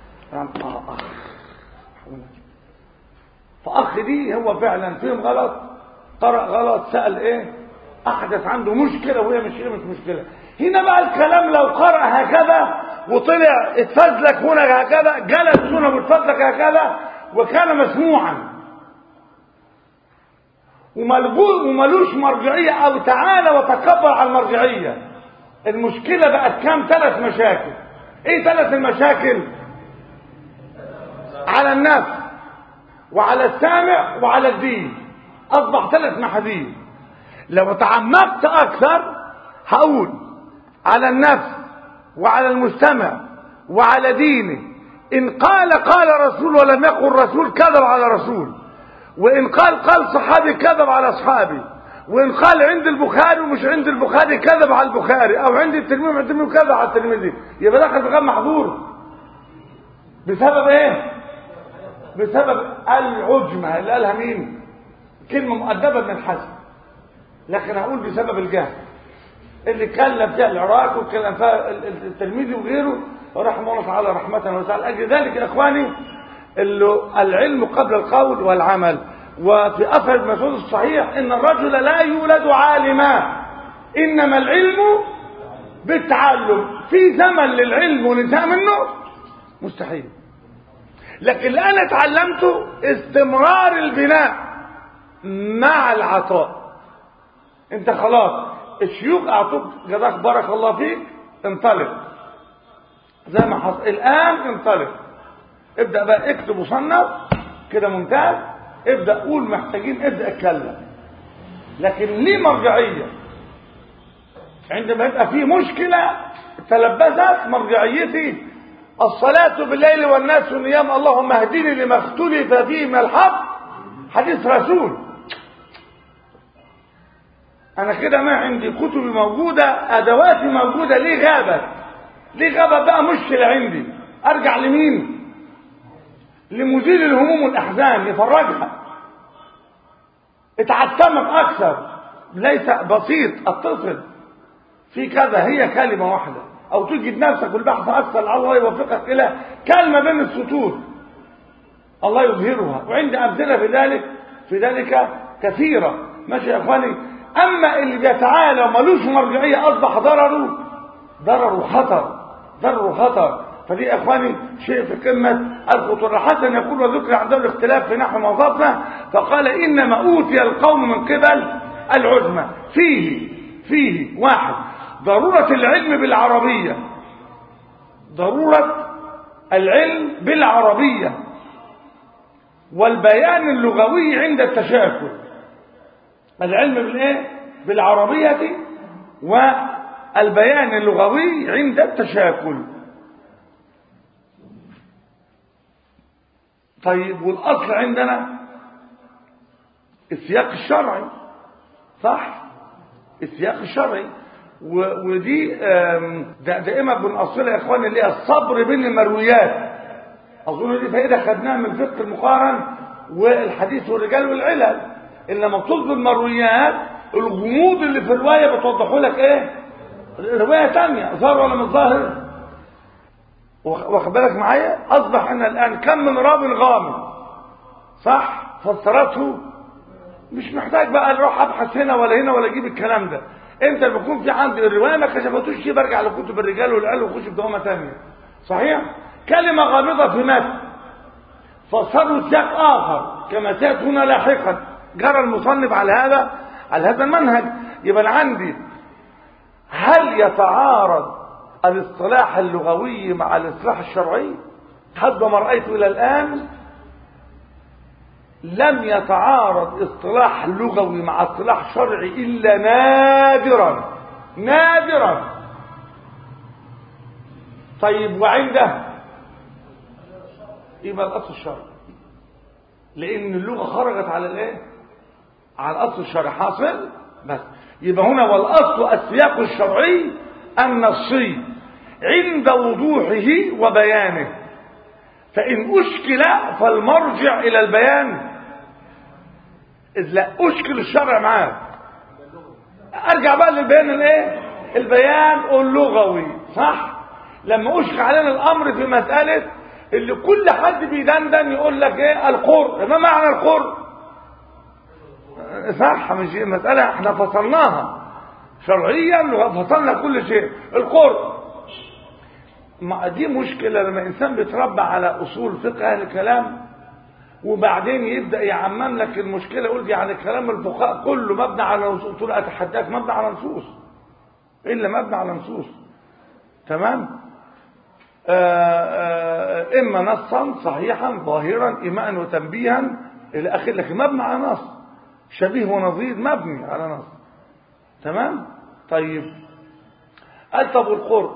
فاخ دي هو فعلا فهم غلط، قرأ غلط، سأل ايه، احدث عنده مشكله، وهي مش مشكله. هنا بقى الكلام لو قرأ هكذا وطلع اتفزلك هنا هكذا، جلس هنا واتفزلك هكذا، وكان مسموعا وملوش مرجعيه، او تعالى وتكبر على المرجعيه. المشكله بقت كام؟ 3 مشاكل. ايه 3 المشاكل؟ على النفس وعلى السامع وعلى الدين. اصبح 3 محاذير. لو تعمقت اكثر هقول على النفس وعلى المستمع وعلى دينه. ان قال رسول ولم يقل رسول كذب على رسول، وان قال صحابي كذب على اصحابي، وان قال عند البخاري ومش عند البخاري كذب على البخاري، او عند الترمذي وعند الترمذي كذب على الترمذي، يبقى دخل في غير محظور. بسبب ايه؟ بسبب العجمه اللي قالها مين؟ كلمه مؤدبه من الحسن، لكن هقول بسبب الجهل اللي كلم فيها العراق وكلم فيها الترمذي وغيره رحمه الله تعالى رحمه واسعه. اجل ذلك يا اخواني العلم قبل القول والعمل. وفي أثر ابن مسعود الصحيح إن الرجل لا يولد عالما، إنما العلم بالتعلم. في زمن للعلم ونزهق منه مستحيل، لكن اللي أنا اتعلمته استمرار البناء مع العطاء. انت خلاص الشيوخ اعطوك جزاك بارك الله فيك، انطلق زي ما حصل الآن، انطلق ابدأ بقى اكتب وصنف كده ممتاز، ابدأ قول محتاجين، ابدأ اتكلم. لكن ليه مرجعية؟ عندما يبقى في مشكلة تلبست مرجعيتي الصلاة بالليل والناس نيام، اللهم اهدني لما اختلف فيه من الحق، حديث رسول. انا كده ما عندي كتبي موجودة، ادواتي موجودة، ليه غابت؟ ليه غابت بقى مشكلة عندي؟ ارجع لمين؟ لمزيل الهموم والاحزان يفرجها. اتعتمت اكثر، ليس بسيط اتصل في كذا، هي كلمة واحدة، او تجد نفسك بالبحث اكثر لعل الله يوفقك الى كلمة بين السطور الله يظهرها. وعندي امثلة في ذلك كثيرة. ماشي يا اخواني؟ اما اللي بيتعالى ومالوش مرجعية اصبح ضرره خطر. فدي يا اخواني شيء في قمة الخطورة. حسن يقول وذكر عند الاختلاف في نحو موظفنا فقال انما اوتي القوم من قبل العزمة. فيه واحد ضرورة العلم بالعربية، ضرورة العلم بالعربية والبيان اللغوي عند التشاكل. العلم بالايه؟ بالعربية والبيان اللغوي عند التشاكل. طيب والاصل عندنا السياق الشرعي، صح؟ السياق الشرعي. ودي دائما بنأصلها يا اخواني اللي هي الصبر بين المرويات. اظن دي فائده خدناها من الفقه المقارن والحديث والرجال والعلل. إن لما بتظهر المرويات الغموض اللي في الروايه بتوضحوا لك ايه؟ روايه ثانيه ظاهر ولا مش ظاهر؟ واخد بالك معايا؟ اصبح ان الان كم من راو غامض، صح؟ فسرته مش محتاج بقى اروح ابحث هنا ولا اجيب الكلام ده. انت لما يكون في عندي الروايه ما كشفتوش شيء برجع لكتب الرجال والعلل واخش في دوامه ثانيه، صحيح؟ كلمه غامضه في متن فسروا سياق اخر كما سياتي هنا لاحقا، جرى المصنف على هذا المنهج. يبقى انا عندي هل يتعارض الاصطلاح اللغوي مع الاصطلاح الشرعي؟ حسب ما رايت الى الان لم يتعارض اصطلاح لغوي مع اصطلاح شرعي الا نادرا. طيب وعنده يبقى الاصل الشرعي، لان اللغه خرجت على الايه؟ على الاصل الشرعي. حاصل بس. يبقى هنا والاصل السياق الشرعي النصي عند وضوحه وبيانه، فان اشكل فالمرجع الى البيان. اذ لا اشكل الشرع معاه ارجع بقى للبيان الايه؟ البيان اللغوي، صح؟ لما اشكل علينا الامر في مساله اللي كل حد بيدندن يقول لك ايه؟ القر. ما معنى القر؟ صح؟ مش مساله احنا فصلناها شرعيا وفصلنا كل شيء. القر دي مشكله لما انسان بيتربى على اصول فقه اهل الكلام وبعدين يبدا يعمم لك المشكله، يقول دي يعني كلام الفقهاء كله مبني على نصوص. قلت له اتحداك مبني على نصوص، الا مبني على نصوص، تمام؟ اما نصا صحيحا ظاهرا ايماء وتنبيها الى اخره، لكن مبني على نص. شبيه ونظير مبني على نص، تمام؟ طيب قال طب والقرب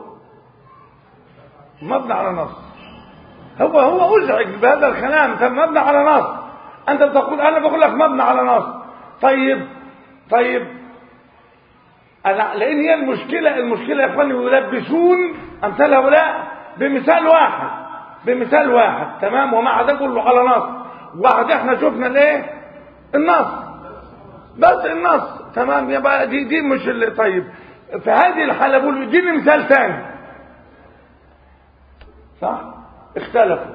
مبني على نص. هو ازعج بهذا الكلام. طب مبني على نص، انت بتقول انا بقول لك مبني على نص. طيب انا لان هي المشكله يا اخواني يلبسون امثال هؤلاء بمثال واحد، تمام؟ ومع ده كله على نص واحد. احنا شفنا الايه؟ النص بس، النص، تمام؟ يبقى دي مش اللي. طيب في هذه الحاله بقول اديني مثال ثاني، صح؟ اختلفوا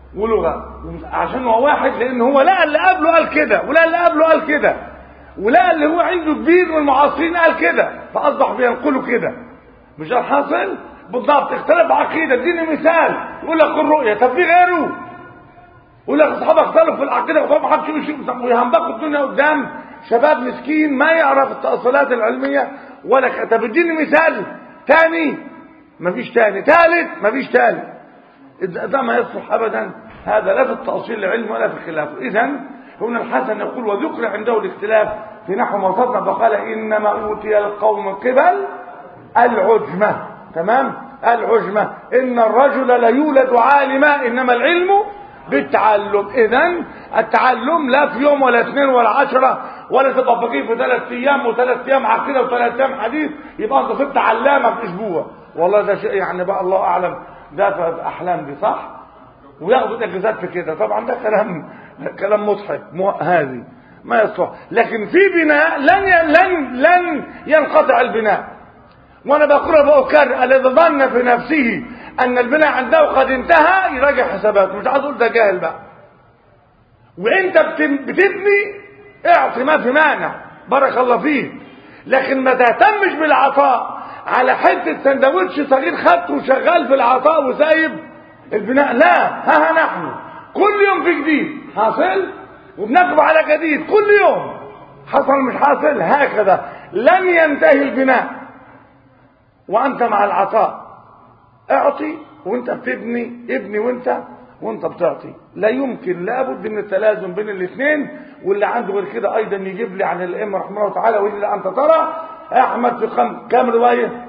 ولغة، عشان هو واحد، لان هو لقى اللي قبله قال كده، ولقى اللي قبله قال كده، ولقى اللي هو عنده كبير من المعاصرين قال كده، فاصبح بينقلوا كده. مش ده الحاصل؟ بالضبط. اختلف عقيده، اديني مثال. يقول لك الرؤيه، طب في غيره؟ يقول لك اصحابك اختلفوا في العقيده وطبعا ما حدش يشوف، ويهنبقوا الدنيا قدام شباب مسكين ما يعرف التأصيلات العلميه ولا طب اديني مثال تاني، مفيش تاني، ثالث مفيش ثالث. ده ما يصلح ابدا، هذا لا في التأصيل العلمي ولا في الخلاف. اذا هنا الحسن يقول وذكر عنده الاختلاف في نحو ما صدنا، فقال انما اوتي القوم قبل العجمه. تمام؟ العجمه، ان الرجل لا يولد عالما انما العلم بالتعلم. اذا التعلم لا في يوم ولا اثنين ولا 10 ولا تبقى فقيه في 3 ايام و3 ايام عقيده و3 ايام حديث يبقى انت صرت علامه في اسبوع. والله ده شيء يعني بقى الله اعلم، ده في احلام دي صح، وياخدوا اجازات في كده. طبعا ده كلام مضحك، هذه ما يصلح. لكن في بناء لن ينقطع البناء. وانا بأكرر الذي ظن في نفسه ان البناء عنده قد انتهى يراجع حساباته. مش عايز اقول ده جاهل بقى. وانت بتبني اعطي، ما في مانع، بارك الله فيك، لكن ما تهتمش بالعطاء على حته سندوتش صغير خدته وشغال في العطاء وسايب البناء. لا، ها نحن كل يوم في جديد حاصل، وبنقف على جديد كل يوم، حصل مش حاصل، هكذا لن ينتهي البناء. وانت مع العطاء اعطي وانت بتبني، ابني وانت بتعطي. لا يمكن، لابد من التلازم بين الاثنين. واللي عنده غير كده ايضا يجيب لي عن الائمه رحمه الله تعالى. والا انت ترى احمد في كام روايه،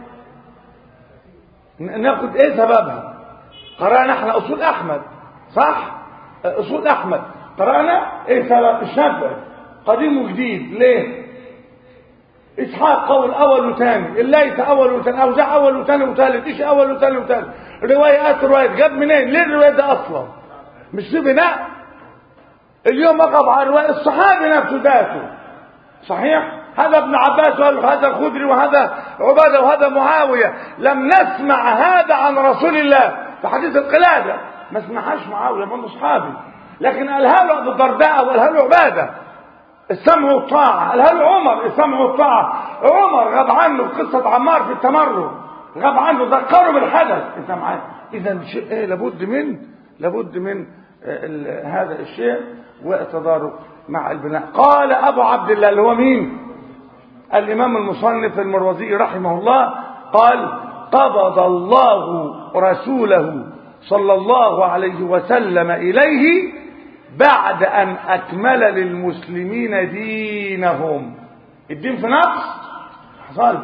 ناخد ايه سببها؟ قرانا احنا اصول احمد صح، اصول احمد قرانا ايه سبب؟ الشافعي قديم وجديد. ليه؟ اسحاق قول اول وثاني، الليث اول وثاني، اوزاع اول وثاني وثالث، ايش اول وثاني وثالث، روايات جاب منين؟ ليه الروايه ده اصلا؟ مش في بناء. اليوم اقف على روايه الصحابي نفسه ذاته صحيح، هذا ابن عباس وهذا الخدري وهذا عباده وهذا معاويه. لم نسمع هذا عن رسول الله في حديث القلاده، ما سمعهاش معاويه من اصحابي، لكن قالها له ابو الدرداء وقالها له عباده السمع والطاعه، قالها له عمر السمع والطاعه. عمر غاب عنه قصه عمار في التمرد، غاب عنه، ذكره بالحدث. انت معايا؟ اذا شيء ايه؟ لابد من هذا الشيء والتدارك مع البناء. قال ابو عبد الله اللي هو مين؟ الامام المصنف المروزي رحمه الله، قال قبض الله رسوله صلى الله عليه وسلم اليه بعد ان اكمل للمسلمين دينهم. الدين في نقص حصلش.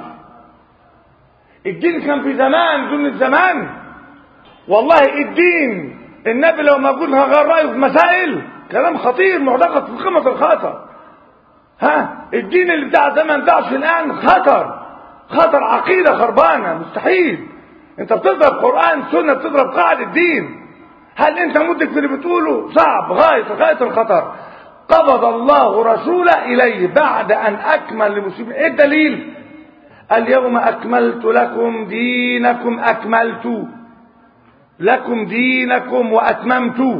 الدين كان في زمان دون الزمان. والله الدين النبي لو موجود هغير رايه في مسائل، كلام خطير معتقد في قمه الخطر. الدين اللي بتاع زمان ده الان خطر عقيده خربانه، مستحيل. انت بتضرب قران سنه، بتضرب قاعده الدين. هل انت مدرك في اللي بتقوله؟ صعب غايه الخطر. قبض الله رسوله اليه بعد ان اكمل للمسلمين. ايه الدليل؟ اليوم اكملت لكم دينكم، اكملت لكم دينكم واتممت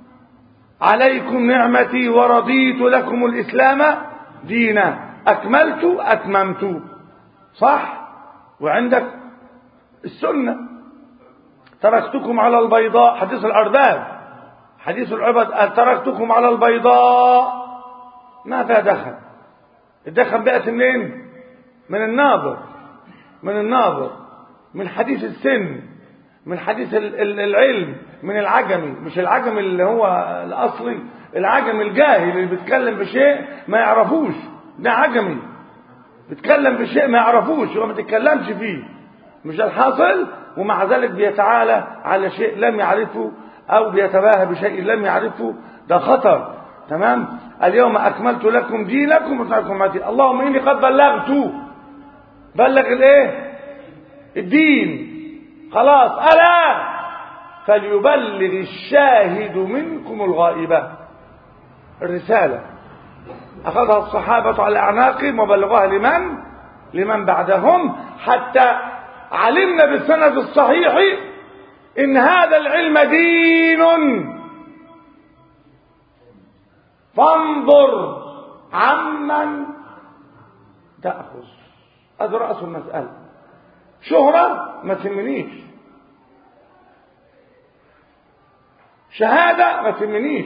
عليكم نعمتي ورضيت لكم الاسلام دينا. اكملت اتممت صح. وعندك السنه تركتكم على البيضاء، حديث الأرداد، حديث العبد، تركتكم على البيضاء ما فيها دخن. الدخن بقت منين؟ من الناظر، من حديث السن، من حديث العلم، من العجمي. مش العجمي اللي هو الأصلي، العجمي الجاهل اللي بيتكلم بشيء ما يعرفوش، ده عجمي بيتكلم بشيء ما يعرفوش وما تتكلمش فيه. مش ده الحاصل؟ ومع ذلك بيتعالى على شيء لم يعرفه او بيتباهى بشيء لم يعرفه، ده خطر. تمام؟ اليوم اكملت لكم دينكم واتممت نعمتي. اللهم اني قد بلغ الايه؟ الدين. خلاص، الا فليبلغ الشاهد منكم الغائبة. الرسالة اخذها الصحابة على اعناقهم وبلغوها لمن بعدهم، حتى علمنا بالسند الصحيح ان هذا العلم دين فانظر عمن تأخذ. هذا رأس المسألة. شهرة ما تهمنيش، شهادة ما تهمنيش،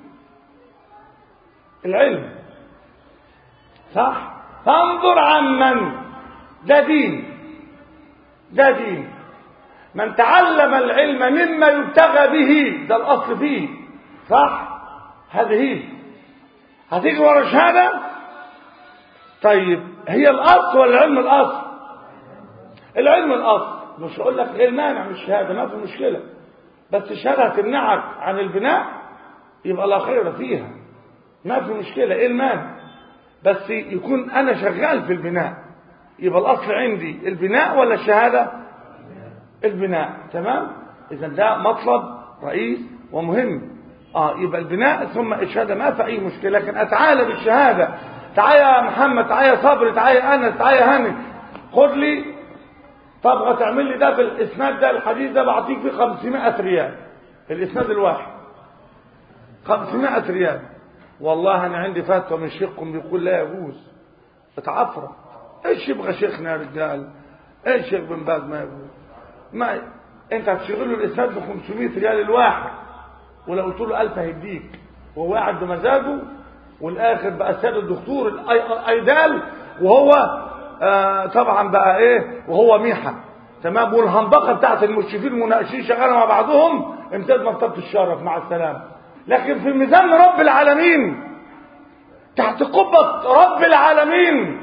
العلم صح. فانظر عمن، ده دين، ده دين. من تعلم العلم مما يبتغى به، ده الأصل فيه صح. هذه هتيجي ورا شهادة. طيب هي الأصل ولا العلم الأصل؟ العلم الأصل. مش هقول لك ايه المانع من الشهادة، ما في مشكلة، بس الشهادة هتمنعك عن البناء يبقى لا خير فيها، ما في مشكلة، ايه المانع؟ بس يكون انا شغال في البناء. يبقى الاصل عندي البناء ولا الشهادة؟ البناء. تمام. اذا ده مطلب رئيس ومهم. يبقى البناء ثم الشهادة، ما في اي مشكلة. لكن اتعالى بالشهادة، تعالى يا محمد، تعالى يا صبري، تعالى يا انس، تعالى يا هاني، خد لي تبغى تعمل لي ده في الاسناد ده، الحديث ده بعطيك فيه 500 ريال، الاسناد الواحد 500 ريال. والله انا عندي فتوى من شيخكم بيقول لا يجوز. اتعفرت. ايش يبغى شيخنا يا رجال؟ ايش شيخ بن باز ما يجوز؟ ما انت هتشغل له الاسناد ب 500 ريال الواحد، ولو قلت له 1000 هيديك، وهو قاعد بمزاجه، والاخر بقى السيد الدكتور الايدال، وهو طبعا بقى ايه، وهو ميحة. تمام. والهنبقه بتاعت المشرفين المناقشين شغاله مع بعضهم، امتاز مرتبه الشرف مع السلامه. لكن في ميزان رب العالمين، تحت قبه رب العالمين،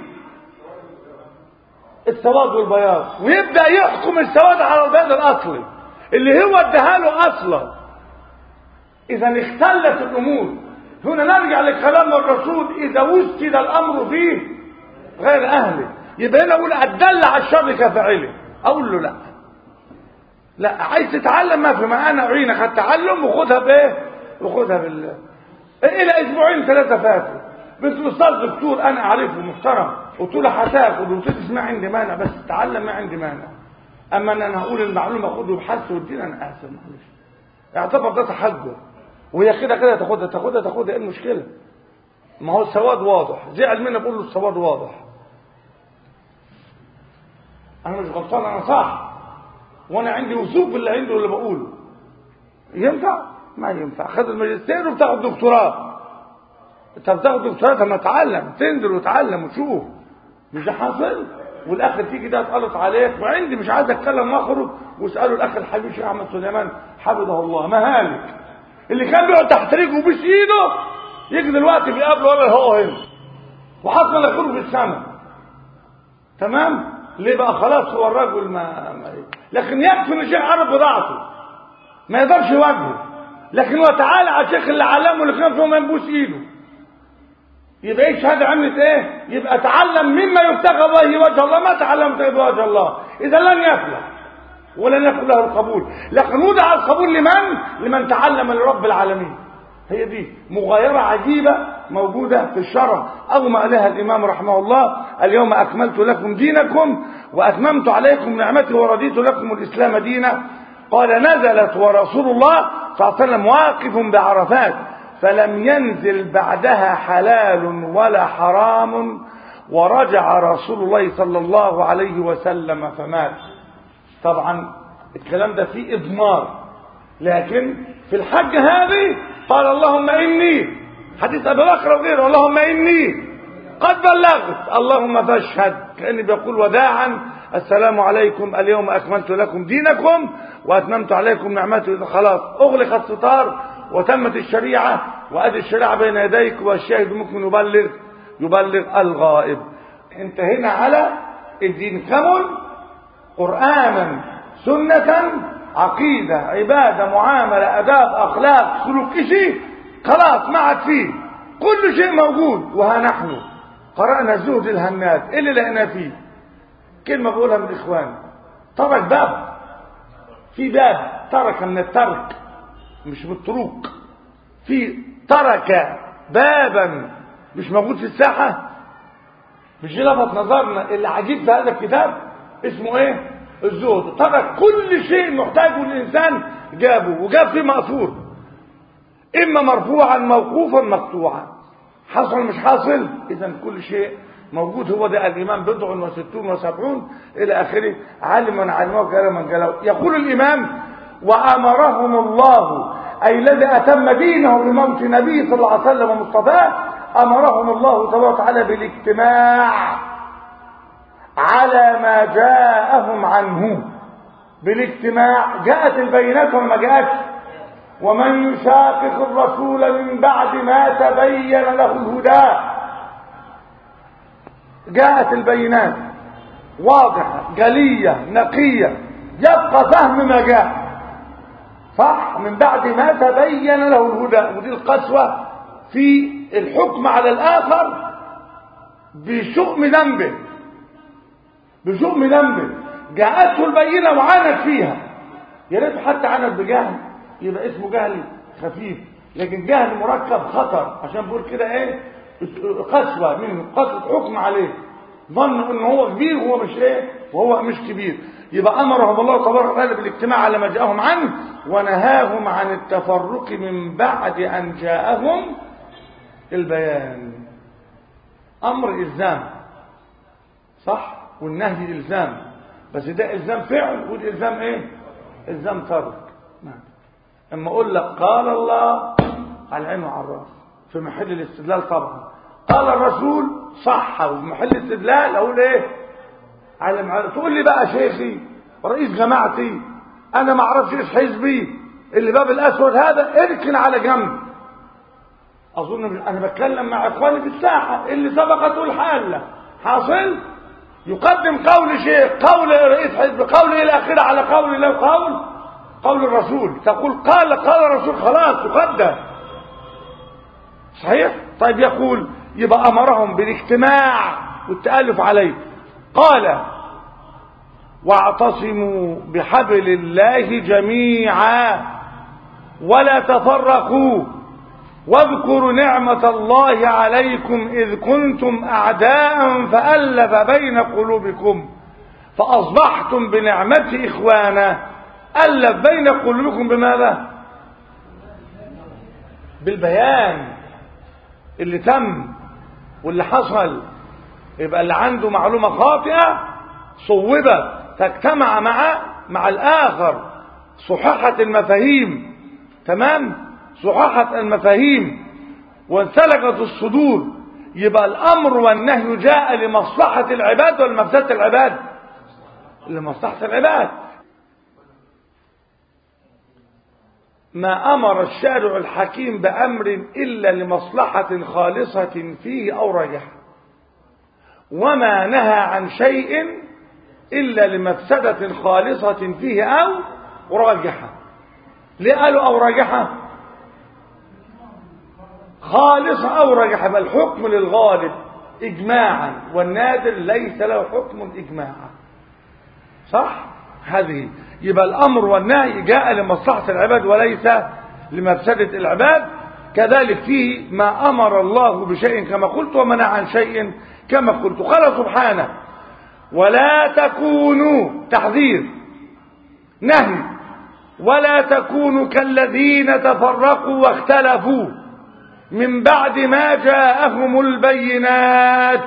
السواد والبياض، ويبدا يحكم السواد على البياض الاصلي اللي هو اداها له اصلا. اذا اختلت الامور. هنا نرجع لكلام الرسول: اذا وسد الامر فيه غير اهله. يبقى هنا اقول ادل على الشر كفاعله. اقول له لا، لا، عايز تتعلم ما في، ما انا اعينك على التعلم، وخدها بايه؟ وخدها بالله. الى اسبوعين 3 فاتوا، بنت استاذ دكتور انا اعرفه محترم، قلت له هتاخد وتدرس، ما عندي مانع، بس تتعلم ما عندي مانع. اما ان انا هقول المعلومه خده بحث والدين، انا اسف معلش، اعتبر ده تحجر. وهي كده كده تاخدها، ايه المشكله؟ ما هو السواد واضح. زعل مني بقول له السواد واضح، انا مش غلطان، انا صح، وانا عندي وثوق باللي عنده واللي بقوله. ينفع؟ ما ينفع. خد الماجستير وبتاخد دكتوراه. انت بتاخد دكتوراه، لما تتعلم تنزل وتعلم وتشوف، مش ده حاصل؟ والاخر تيجي ده اتقلط عليك. وعندي مش عايز اتكلم واخرج، واسالوا الاخ الحبيب الشيخ احمد سليمان حفظه الله، مهالك اللي كان بيقعد تحت رجله وبيش ايده، يجي دلوقتي بيقابله ولا هو هنا، وحصل يخرج في السماء. تمام. ليه بقى؟ خلاص هو الرجل ما لكن يكفي ان الشيخ عرف بضاعته، ما يقدرش يواجهه. لكن هو تعالى على الشيخ اللي علمه، اللي كان فيه ما ينبوس ايده، يبقى ايه الشهاده؟ عملت ايه؟ يبقى تعلم مما يبتغى به وجه الله، ما تعلم بوجه الله، اذا لن يفلح ولن يكن له القبول. لكن وضع القبول لمن تعلم لرب العالمين. هي دي مغايرة عجيبة موجودة في الشرع، أو ما قالها الإمام رحمه الله: اليوم أكملت لكم دينكم وأتممت عليكم نعمتي ورضيت لكم الإسلام دينا. قال: نزلت ورسول الله صلى الله عليه وسلم واقف بعرفات، فلم ينزل بعدها حلال ولا حرام، ورجع رسول الله صلى الله عليه وسلم فمات. طبعا الكلام ده فيه إضمار، لكن في الحج هذه قال: اللهم إني، حديث أبي بكر وغيره، اللهم إني قد بلغت، اللهم فاشهد. كأني بيقول وداعا: السلام عليكم، اليوم أكملت لكم دينكم وأتممت عليكم نعمتي. خلاص أغلق الستار وتمت الشريعة، وأدي الشريعة بين يديك، والشاهد ممكن يبلغ الغائب. انتهينا على الدين كمل: قرآنا، سنة، عقيدة، عبادة، معاملة، أداب، أخلاق، سلوك، شيء خلاص ما عاد فيه، كل شيء موجود. وها نحن قرأنا الزهد الهنات، إيه اللي لقينا فيه؟ كلمة بقولها من الإخوان: ترك باب، في باب ترك من الترك، مش من الطرق، في ترك بابا مش موجود في الساحة. مش لفت نظرنا اللي عجيب في هذا الكتاب اسمه ايه؟ الزهد. ترك كل شيء محتاجه الانسان جابه، وجاب فيه مأثور، اما مرفوعا موقوفا مقطوعا. حصل مش حاصل؟ إذا كل شيء موجود. هو ده الإمام 69 و70 إلى آخره. علما علمه وكلاما كلامه. يقول الإمام: وأمرهم الله، أي الذي أتم دينه بموت نبي صلى الله عليه وسلم ومصطفاه، أمرهم الله تبارك وتعالى بالاجتماع على ما جاءهم عنه. بالاجتماع جاءت البينات وما جاءتش. ومن يشاقق الرسول من بعد ما تبين له الهدى، جاءت البينات واضحة جلية نقية، يبقى فهم ما جاء صح من بعد ما تبين له الهدى. ودي القسوة في الحكم على الآخر بشؤم ذنبه، بشؤم ذنبه جاءته البينة وعانت فيها. يا ريت حتى عانت بجهل يبقى اسمه جهل خفيف، لكن جهل مركب خطر. عشان بقول كده ايه؟ قسوة منه، قسوة حكم عليه، ظن انه هو كبير وهو مش ايه، وهو مش كبير. يبقى امرهم الله تبارك وتعالى بالاجتماع على ما جاءهم عنه، ونهاهم عن التفرق من بعد ان جاءهم البيان. امر الزام صح، والنهي الزام، بس ده الزام فعل وده الزام ايه؟ الزام ترك. اما اقول لك قال الله على العين وعلى الراس في محل الاستدلال طبعا، قال الرسول صح وفي محل الاستدلال اقول ايه؟ على معلم. تقول لي بقى شيخي رئيس جماعتي انا ما اعرفش ايش حزبي اللي باب الاسود هذا، اركن على جنب. اظن انا بتكلم مع اخواني في الساحه اللي سبقته الحاله حاصل يقدم قول شيخ، قول رئيس حزب، قول الى اخره على قول الله، قول الرسول. تقول قال الرسول، خلاص تقدم صحيح. طيب يقول يبقى امرهم بالاجتماع والتالف عليه. قال واعتصموا بحبل الله جميعا ولا تفرقوا واذكروا نعمة الله عليكم إذ كنتم أعداء فألف بين قلوبكم فأصبحتم بنعمته إخوانا. ألف بين قلوبكم بماذا؟ بالبيان اللي تم واللي حصل. يبقى اللي عنده معلومة خاطئة صوبت فاجتمع مع الآخر، صححت المفاهيم، تمام، صححت المفاهيم وانسلقت الصدور. يبقى الأمر والنهي جاء لمصلحة العباد والمفسدة العباد، لمصلحة العباد. ما أمر الشارع الحكيم بأمر إلا لمصلحة خالصة فيه أو راجحة، وما نهى عن شيء إلا لمفسدة خالصة فيه أو راجحة. ليه قالوا أو راجحة؟ خالصة أو راجحة. بل الحكم للغالب إجماعا والنادر ليس له حكم إجماعا صح؟ هذه يبقى الأمر والنهي جاء لمصلحة العباد وليس لمفسدة العباد. كذلك فيه ما أمر الله بشيء كما قلت ومنع عن شيء كما قلت. قال سبحانه ولا تكونوا، تحذير نهي، ولا تكونوا كالذين تفرقوا واختلفوا من بعد ما جاءهم البينات.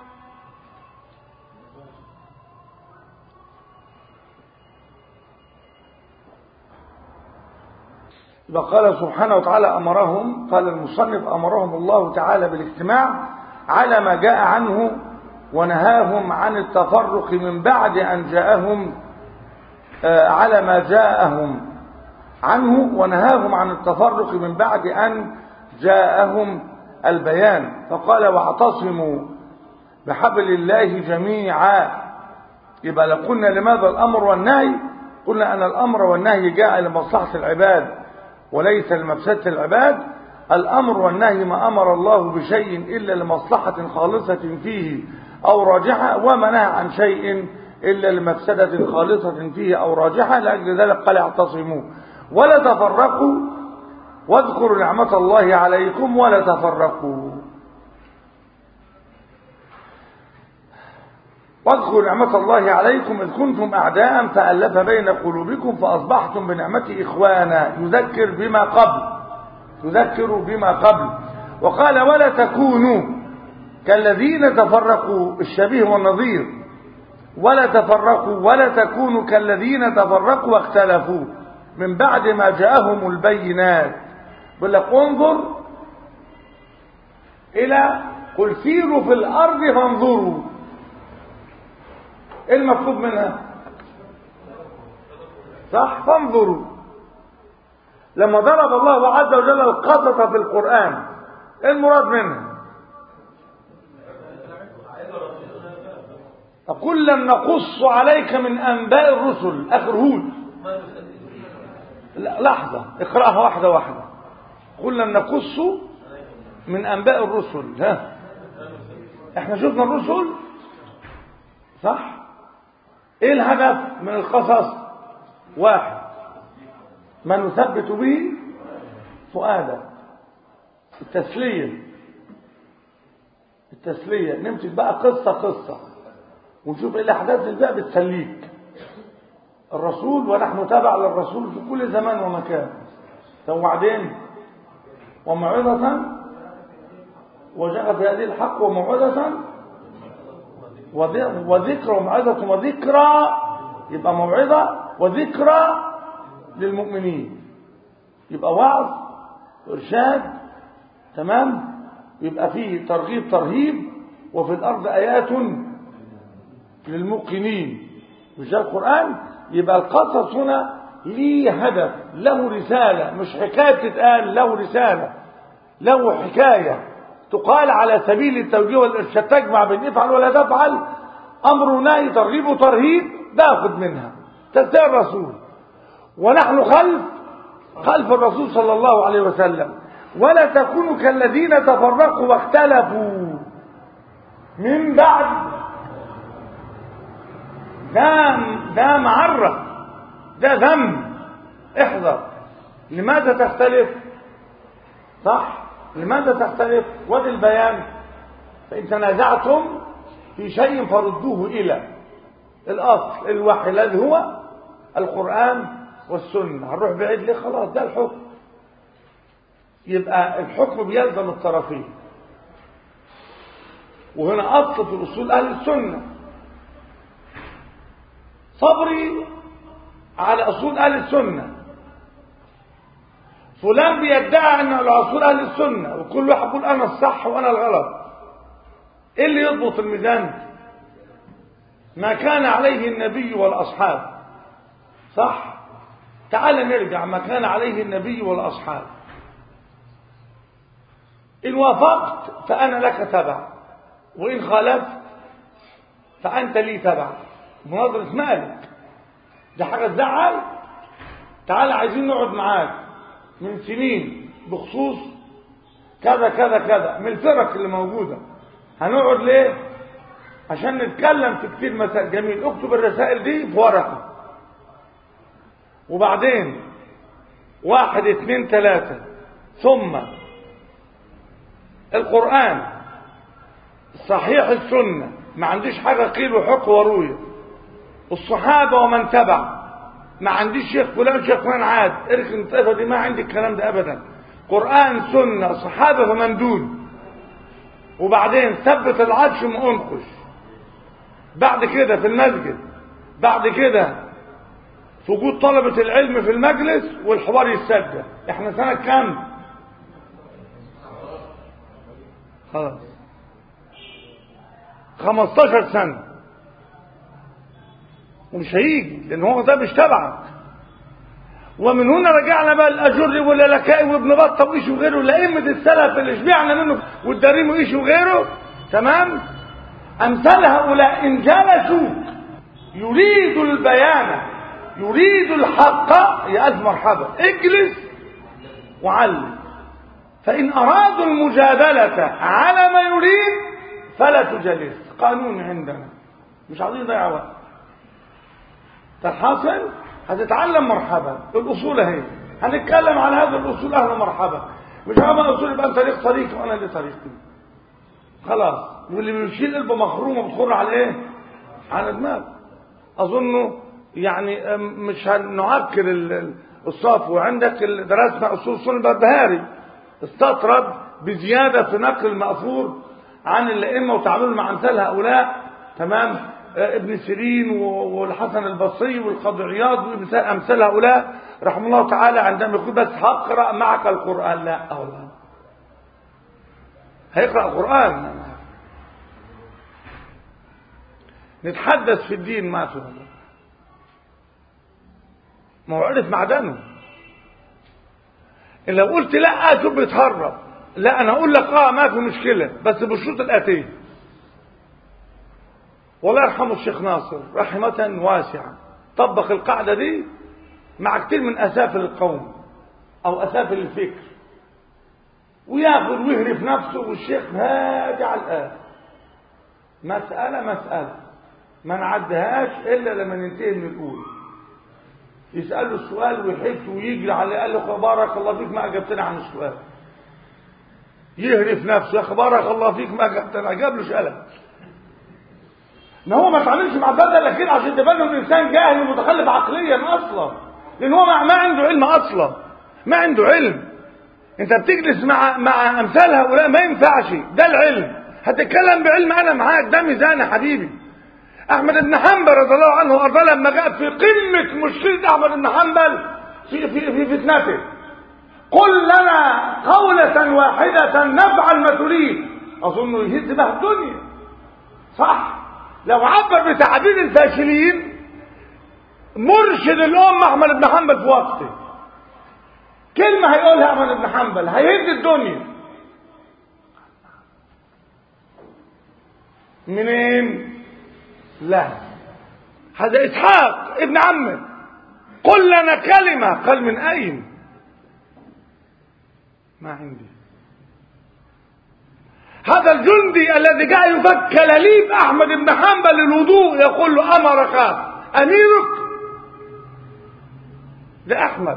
وقال سبحانه وتعالى أمرهم، قال المصنف أمرهم الله تعالى بالاجتماع على ما جاء عنه ونهاهم عن التفرق من بعد أن جاءهم، على ما جاءهم عنه ونهاهم عن التفرق من بعد أن جاءهم البيان. فقال واعتصموا بحبل الله جميعا. يبقى لو قلنا لماذا الأمر والنهي، قلنا أن الأمر والنهي جاء لمصلحة العباد وليس لمفسدة العباد. الأمر والنهي ما أمر الله بشيء إلا لمصلحة خالصة فيه أو راجحة، وما نهى عن شيء إلا لمفسدة خالصة فيه أو راجحة. لأجل ذلك قال اعتصموا ولا تفرقوا واذكروا نعمة الله عليكم ولا تفرقوا. واذكروا نعمة الله عليكم إذ كنتم أعداء فألف بين قلوبكم فأصبحتم بنعمته إخوانا. يذكر بما قبل، وقال ولا تكونوا كالذين تفرقوا، الشبيه والنظير، ولا تفرقوا ولا تكونوا كالذين تفرقوا واختلفوا من بعد ما جاءهم البينات. بيقول لك انظر إلى قل سيروا في الأرض فانظروا. ايه المطلوب منها؟ صح، فانظروا. لما ضرب الله عز وجل القصص في القرآن ايه المراد منها؟ كلا نقص عليك من أنباء الرسل، آخر هود. لحظة اقرأها واحدة واحدة. كلا نقص من أنباء الرسل. ها احنا شفنا الرسل صح؟ ايه الهدف من القصص؟ واحد، ما نثبت به فؤادك. التسلية نمسك بقى قصة ونشوف ايه الاحداث اللي بقى بتسليك. الرسول ونحن تابع للرسول في كل زمان ومكان. وبعدين وموعظة وجاء في هذه الحق وموعظة وذكرى وموعظة وذكرى، يبقى موعظة وذكرى للمؤمنين، يبقى وعظ وإرشاد. تمام. يبقى فيه ترغيب ترهيب، وفي الأرض آيات للموقنين. مش ده القرآن؟ يبقى القصص هنا ليه هدف، له رسالة، مش حكاية تتقال، له رسالة، له حكاية تقال على سبيل التوجيه والإرشاد، تجمع بين افعل ولا تفعل، أمر ونهي، ترغيب وترهيب، باخذ منها تتبع الرسول. ونحن خلف الرسول صلى الله عليه وسلم. ولا تكونوا كالذين تفرقوا واختلفوا من بعد. ده معرة، ده ذنب، احذر. لماذا تختلف؟ صح، لماذا تختلف؟ وادي البيان. فإن تنازعتم في شيء فردوه إلى الأصل، الوحي الذي هو القرآن والسنة. هنروح بعيد ليه؟ خلاص ده الحكم. يبقى الحكم بيلزم الطرفين. وهنا أصل في أصول أهل السنة. صبري على أصول أهل السنة. فلان بيدعي أن الأصول أهل السنة، وكل واحد يقول أنا الصح وأنا الغلط. إيه اللي يضبط الميزان؟ ما كان عليه النبي والأصحاب. صح؟ تعال نرجع ما كان عليه النبي والأصحاب. إن وافقت فأنا لك تبع، وإن خالفت فأنت لي تبع. مناظرة مالك دي حاجة تزعل. تعال عايزين نقعد معاك من سنين بخصوص كذا كذا كذا من الفرق اللي موجودة. هنقعد ليه؟ عشان نتكلم في كتير مسائل. جميل، اكتب الرسائل دي في ورقة، وبعدين 1 2 3 ثم القرآن صحيح، السنة ما عنديش حاجة قيل وحق وروية، الصحابة ومن تبع، ما عنديش شيخ فلان شيخ فلان عاد اركن الطائفة دي، ما عندي الكلام ده أبدا. قرآن سنة صحابة فمن دون. وبعدين ثبت العطش وانقش. بعد كده في المسجد، بعد كده في وجود طلبة العلم في المجلس والحوار يتسجل. احنا سنة كام؟ خلاص 15 سنة، ومش هيجي لان هو ده مش تبعك. ومن هنا رجعنا بقى الاجري واللالكائي وابن بطه وايش وغيره، لائمه السلف اللي شبعنا منه، والداريم وايش وغيره. تمام. امثال هؤلاء ان جلسوا يريد البيان يريد الحق، يا الف مرحبا، اجلس وعلم. فان ارادوا المجادله على ما يريد فلا تجلس. قانون عندنا، مش عايزين نضيع وقت. الحاصل هتتعلم مرحبا. الاصول اهي، هنتكلم عن هذه الاصول اهلا مرحبا. مش هعمل اصول يبقى انت ليك طريقي وانا لي طريقتي. خلاص. واللي بيشيل قلبه مخرومه بتخر على ايه؟ على دماغ. اظنه يعني مش هنعكر الصف. وعندك درسنا اصول السنه البربهاري استطرد بزيادة في نقل المأثور عن الأئمة وتعاملهم مع أمثال هؤلاء. تمام. ابن سيرين والحسن البصري والقاضي عياض وأمثال هؤلاء رحمه الله تعالى، عندما يقول بس هقرأ معك القرآن، لا أولا هيقرأ القرآن، نتحدث في الدين ما في ما هو عرف معدنه. إن لو قلت لا تبقى بيتهرب، لا أنا أقول لك ما في مشكلة بس بالشروط الآتية. والله يرحمه الشيخ ناصر رحمة واسعة طبق القاعدة دي مع كتير من أسافل القوم أو أسافل الفكر، وياخذ ويهرف نفسه، والشيخ هادي على الآن. مسألة ما نعدهاش إلا لما ننتهي من الأولى. يسأله السؤال ويحس ويجري عليه، قال له بارك الله فيك ما أجبتنا عن السؤال. يهرف نفسه، يا بارك الله فيك ما أجبتنا، جاب له شلل. ما هو ما تعملش مع بدل كده عشان تبان له الإنسان جاهل ومتخلف عقليا أصلا، لأن هو ما عنده علم أصلا، ما عنده علم. أنت بتجلس مع أمثال هؤلاء ما ينفعش، ده العلم. هتتكلم بعلم أنا معاك، ده ميزان يا حبيبي. أحمد بن حنبل رضي الله عنه وأرضاه لما جاء في قمة مشكلة أحمد بن حنبل في فتنته، قل لنا قولة واحدة نفعل ما تريد، أظن يهز بها الدنيا. صح؟ لو عبر بتعبير الفاشلين مرشد الأمة أحمد بن حنبل في وقته، كلمة هيقولها أحمد بن حنبل هيهز الدنيا. منين؟ لا، هذا إسحاق ابن عمه، قل لنا كلمة. قال من أين؟ ما عندي. هذا الجندي الذي جاء يفك كلاليب أحمد بن حنبل للوضوء يقول له أمرك أميرك؟ ده أحمد،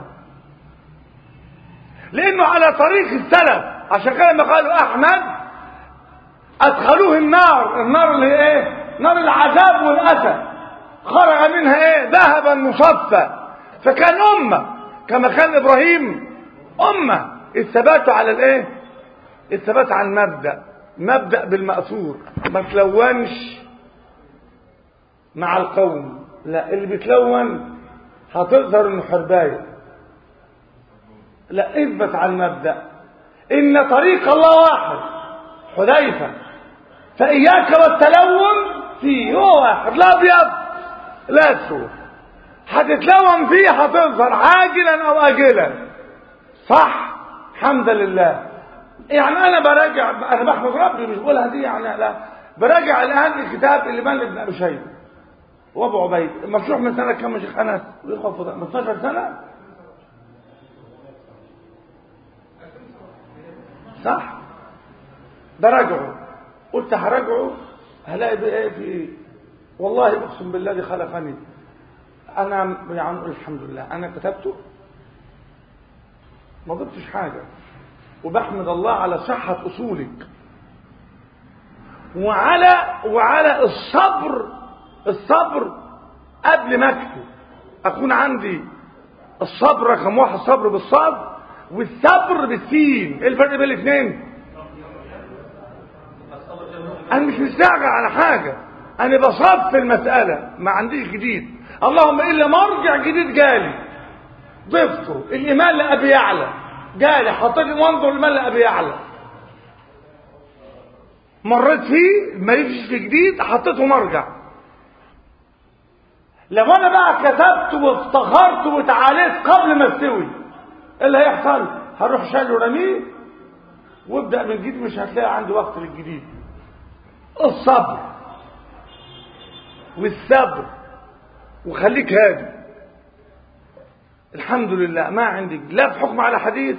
لأنه على طريق السلف. عشان كده لما قالوا أحمد أدخلوه النار اللي هي إيه؟ نار العذاب والأسى، خرج منها إيه؟ ذهبا مصفى. فكان أمة كما كان إبراهيم أمة، الثبات على الإيه؟ الثبات على المبدأ، مبدأ بالمأثور، ما تلونش مع القوم. لا، اللي بيتلون هتظهر انه حرباية. لا، اثبت على المبدأ ان طريق الله واحد. حذيفة فإياك والتلون فيه، هو واحد، لا أبيض لا أسود، هتتلون فيه هتظهر عاجلا أو آجلا. صح؟ الحمد لله. يعني أنا براجع، أنا بحمد ربي مش بقولها دي يعني، لا براجع الآن الكتاب اللي بان ابن أبي شيبة وأبو عبيد، مفتوح من سنة كم يا شيخ أنس؟ من 12 سنة. صح؟ براجعه، قلت هراجعه هلاقي بإيه في، والله أقسم بالله الذي خلقني أنا يعني الحمد لله أنا كتبته ما ضبطش حاجة، وبحمد الله على صحة أصولك وعلى الصبر قبل ما اكتب. أكون عندي الصبر رقم واحد، الصبر بالصاد والصبر بالسين. ايه الفرق بين الاثنين؟ أنا مش مستعجل على حاجة، أنا بصف المسألة، ما عنديش جديد، اللهم إلا مرجع جديد جالي ضفته. الإيمان لأبي يعلى جالي، حطيت وانظر الإيمان لأبي يعلى، مريت فيه ما يفيش في جديد، حطيته مرجع. لو أنا بقى كتبت وافتخرت وتعاليت قبل ما استوي، إيه اللي هيحصل؟ هروح شايله ورميه وابدأ من جديد، مش هتلاقي عندي وقت للجديد. الصبر والصبر، وخليك هادي. الحمد لله ما عندك لا في حكم على حديث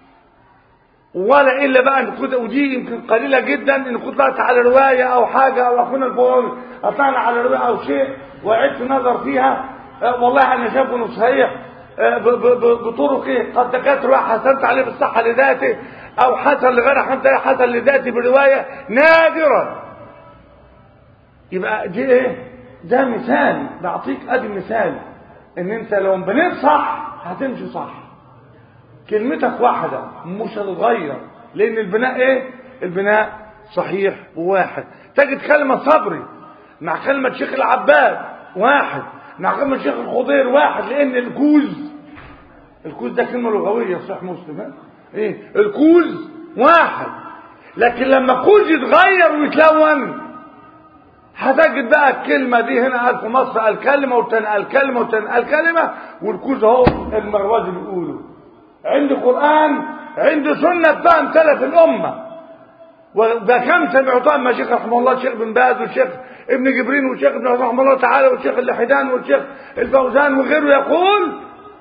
ولا الا بقى ان كنت، ودي يمكن قليله جدا، ان كنت طلعت على روايه او حاجه، او اخونا الفوضى طلعنا على روايه او شيء وعدت نظر فيها، والله انا شايفه انه صحيح بطرقه، قد تكاثر حسنت عليه بالصحه لذاته، او حسن لغير حسن لذاته بروايه نادرا. يبقى دي ايه؟ ده مثال بعطيك، ادي مثال ان انت لو بنيت صح هتمشي صح. كلمتك واحدة مش هتتغير، لان البناء ايه؟ البناء صحيح وواحد. تجد كلمة صبري مع كلمة شيخ العباد واحد، مع كلمة شيخ الخضير واحد، لان الكوز ده كلمة لغوية صحيح مسلم. ايه الكوز واحد، لكن لما كوز يتغير ويتلون هتجد بقى الكلمة دي هنا قال في مصر الكلمة والتاني الكلمة والتاني الكلمة، والكوز اهو المروزي بيقولوا عندي قرآن عندي سنة فهم سلف الأمة. وده كم سمعتها ما شيخ رحمه الله الشيخ بن باز والشيخ ابن جبرين والشيخ ابن رحمه الله تعالى والشيخ اللحدان والشيخ الفوزان وغيره يقول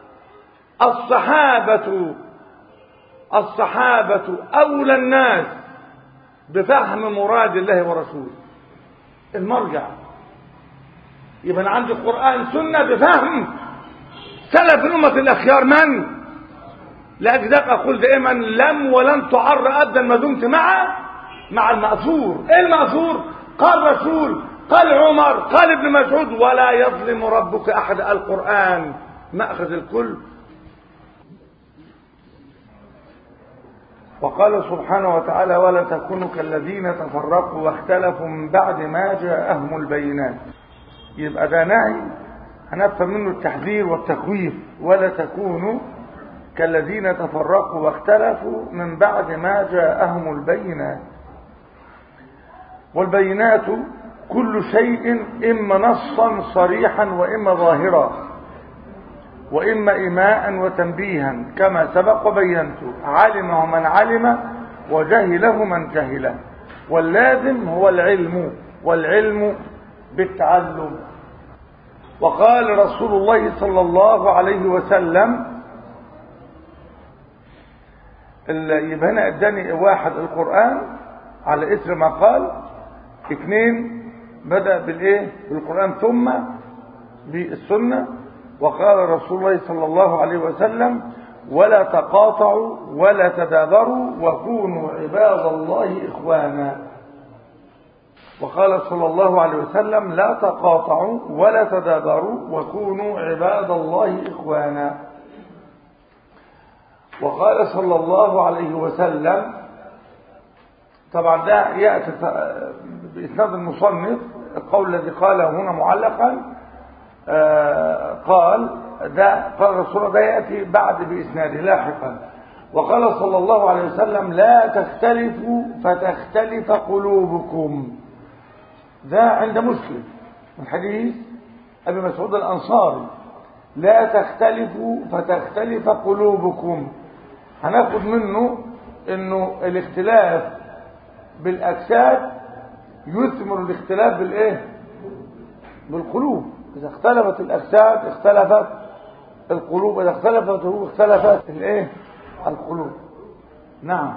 الصحابة أولى الناس بفهم مراد الله ورسوله. المرجع يبقى أنا عندي قرآن سنة بفهم سلف الأمة الأخيار. من؟ لأجدك أقول دائما لم ولن تعر أبدا ما دمت مع المأثور. إيه المأثور؟ قال رسول، قال عمر، قال ابن مسعود، ولا يظلم ربك أحد. القرآن مأخذ الكل. وقال سبحانه وتعالى ولا تكونوا كالذين تفرقوا واختلفوا من بعد ما جاءهم البينات. يبقى ده نهي هنفهم منه التحذير والتخويف. ولا تكونوا كالذين تفرقوا واختلفوا من بعد ما جاءهم البينات. والبينات كل شيء إما نصا صريحا وإما ظاهرا وإما إيماء وتنبيها كما سبق وبينت. علمه من علم وجهله من جهله. واللازم هو العلم، والعلم بالتعلم. وقال رسول الله صلى الله عليه وسلم يبقى هنا اداني واحد القرآن على إثر ما قال، اثنين بدأ بالايه؟ بالقرآن ثم بالسنة. وقال رسول الله صلى الله عليه وسلم ولا تقاطعوا ولا تدابروا وكونوا عباد الله إخوانا. وقال صلى الله عليه وسلم لا تقاطعوا ولا تدابروا وكونوا عباد الله إخوانا. وقال صلى الله عليه وسلم، طبعا ده يأتي بإسناد المصنف القول الذي قاله هنا معلقا، قال الرسول ده يأتي بعد بإسناده لاحقا. وقال صلى الله عليه وسلم لا تختلفوا فتختلف قلوبكم. ده عند مسلم من حديث أبي مسعود الأنصاري لا تختلفوا فتختلف قلوبكم. هناخد منه انه الاختلاف بالاجساد يثمر الاختلاف بالايه؟ بالقلوب. اذا اختلفت الاجساد اختلفت القلوب، اذا اختلفت القلوب اختلفت الايه؟ القلوب. نعم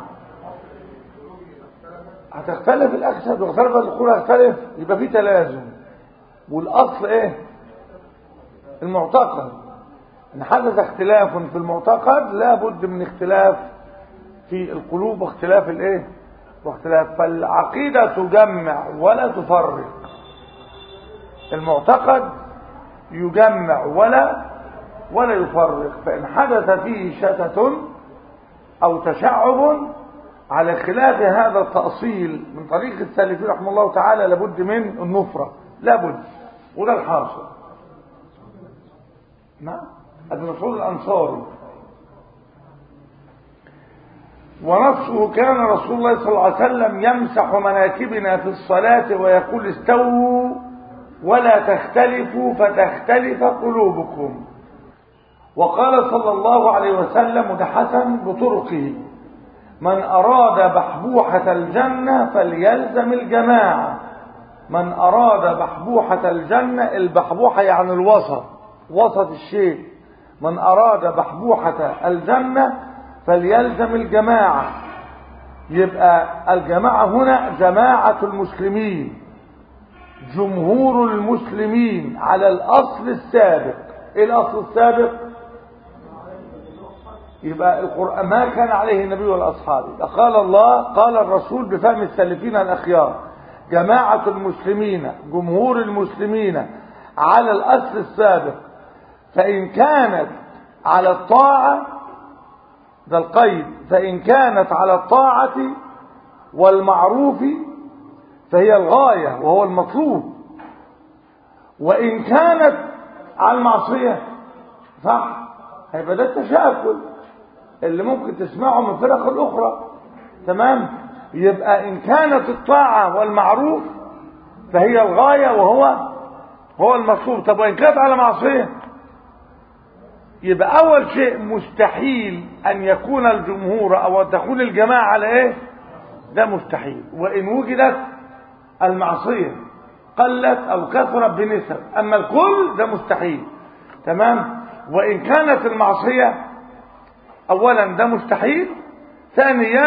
هتختلف الاجساد واختلفت القلوب هتختلف، يبقى في تلازم. والاصل ايه؟ المعتقد. ان حدث اختلاف في المعتقد لا بد من اختلاف في القلوب واختلاف الايه؟ واختلاف. فالعقيدة تجمع ولا تفرق، المعتقد يجمع ولا يفرق. فإن حدث فيه شتت أو تشعب على خلاف هذا التأصيل من طريق السلفين رحمه الله تعالى لابد من النفرة، لابد. وده الحاصل. نعم ابن مسعود الأنصاري. ونفسه كان رسول الله صلى الله عليه وسلم يمسح مناكبنا في الصلاة ويقول استووا ولا تختلفوا فتختلف قلوبكم. وقال صلى الله عليه وسلم وده حسن بطرقه من أراد بحبوحة الجنة فليلزم الجماعة. من أراد بحبوحة الجنة، البحبوحة يعني الوسط، وسط الشيء. من أراد بحبوحة الجنة فليلزم الجماعة. يبقى الجماعة هنا جماعة المسلمين، جمهور المسلمين على الأصل السابق. إيه الأصل السابق؟ يبقى القرآن ما كان عليه النبي والأصحاب. قال الله قال الرسول بفهم السلفين الأخيار جماعة المسلمين جمهور المسلمين على الأصل السابق. فإن كانت على الطاعة ده القيد. فإن كانت على الطاعة والمعروف فهي الغاية وهو المطلوب، وإن كانت على المعصية صح هيبقى ده التشاكل اللي ممكن تسمعه من الفرق الأخرى. تمام. يبقى إن كانت الطاعة والمعروف فهي الغاية وهو المطلوب. طب وإن كانت على معصية يبقى أول شيء مستحيل أن يكون الجمهور أو أن تكون الجماعة على إيه؟ ده مستحيل. وإن وجدت المعصية قلت أو كثرت بنسب، أما الكل ده مستحيل. تمام. وإن كانت المعصية أولا ده مستحيل، ثانيا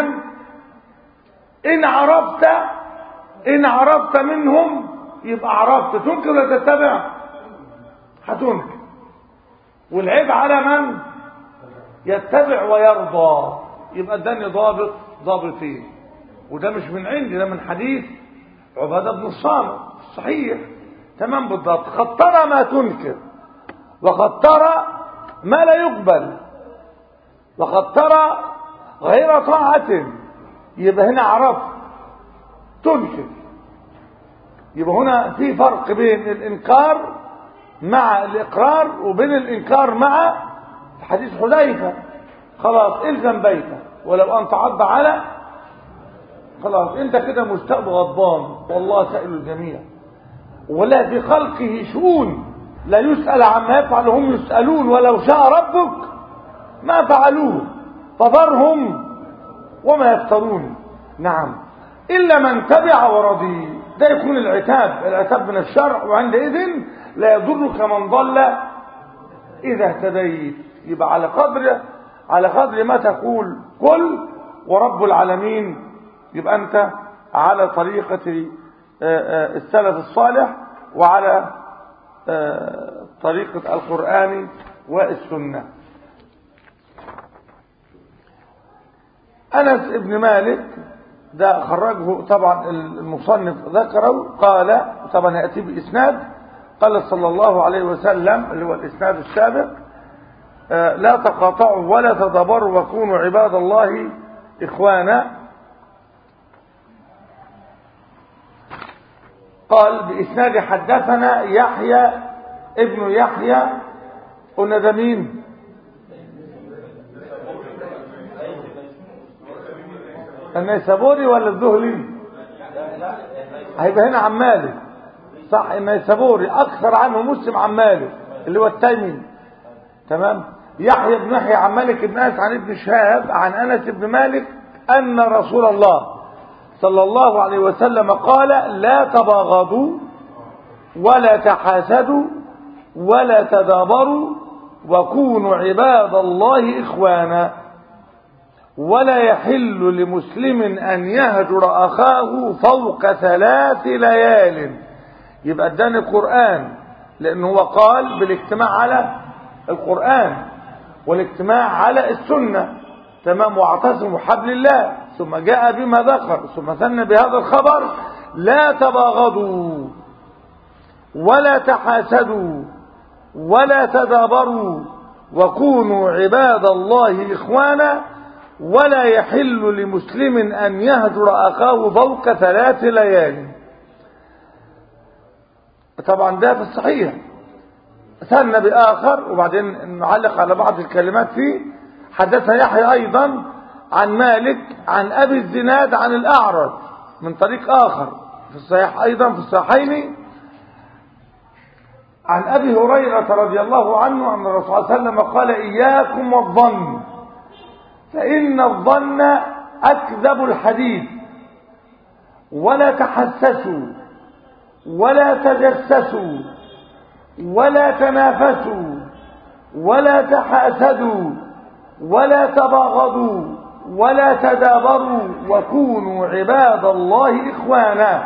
إن عرفت منهم يبقى عرفت تنكر ولا تتبع؟ هتنكر. والعيب على من يتبع ويرضى. يبقى اداني ضابطين، وده مش من عندي، ده من حديث عبادة بن الصامت صحيح. تمام بالضبط. قد ترى ما تنكر وقد ترى ما لا يقبل وقد ترى غير طاعة. يبقى هنا عرفت تنكر. يبقى هنا في فرق بين الإنكار مع الإقرار وبين الإنكار مع حديث حذيفة خلاص الزم بيتك ولو أن تعض على خلاص انت كده مستقبل غضبان والله سائل الجميع. ولا في خلقه شؤون لا يسأل عما يفعل هم يسألون ولو شاء ربك ما فعلوه فذرهم وما يفترون. نعم إلا من تبع ورضي. ده يكون العتاب من الشرع، وعندئذ لا يضرك من ضل إذا اهتديت. يبقى على قدر ما تقول قل ورب العالمين يبقى أنت على طريقة السلف الصالح وعلى طريقة القرآن والسنة. أنس بن مالك ده خرجه طبعا المصنف ذكره، قال طبعا يأتي بإسناد قال صلى الله عليه وسلم اللي هو الإسناد السابق لا تقاطعوا ولا تدبروا وكونوا عباد الله إخوانا. قال بإسناد حدثنا يحيى ابن يحيى. قلنا ده مين؟ النيسابوري ولا الذهلي؟ هيبقى هنا عن مالك صح. النيسابوري أكثر عنه مسلم عن مالك اللي هو التيمي. تمام. يحيى بن يحيى عن مالك بن أنس عن ابن شهاب عن أنس بن مالك أن رسول الله صلى الله عليه وسلم قال لا تباغضوا ولا تحاسدوا ولا تدابروا وكونوا عباد الله إخوانا ولا يحل لمسلم أن يهجر أخاه فوق 3 ليال. يبقى اداني القرآن لأنه هو قال بالاجتماع على القرآن والاجتماع على السنة. تمام. واعتصموا حبل الله ثم جاء بما ذكر ثم ثنى بهذا الخبر لا تباغضوا ولا تحاسدوا ولا تدابروا وكونوا عباد الله إخوانا ولا يحل لمسلم أن يهجر أخاه فوق 3 ليال. طبعا ده في الصحيح. ثنى بآخر وبعدين نعلق على بعض الكلمات فيه. حدث يحيى أيضا عن مالك عن أبي الزناد عن الأعرج من طريق آخر في الصحيح أيضا في الصحيحين عن أبي هريرة رضي الله عنه أن الرسول صلى الله عليه وسلم قال إياكم والظن فإن الظن أكذب الحديث ولا تحسسوا ولا تجسسوا ولا تنافسوا ولا تحاسدوا ولا تباغضوا ولا تدابروا وكونوا عباد الله إخوانا.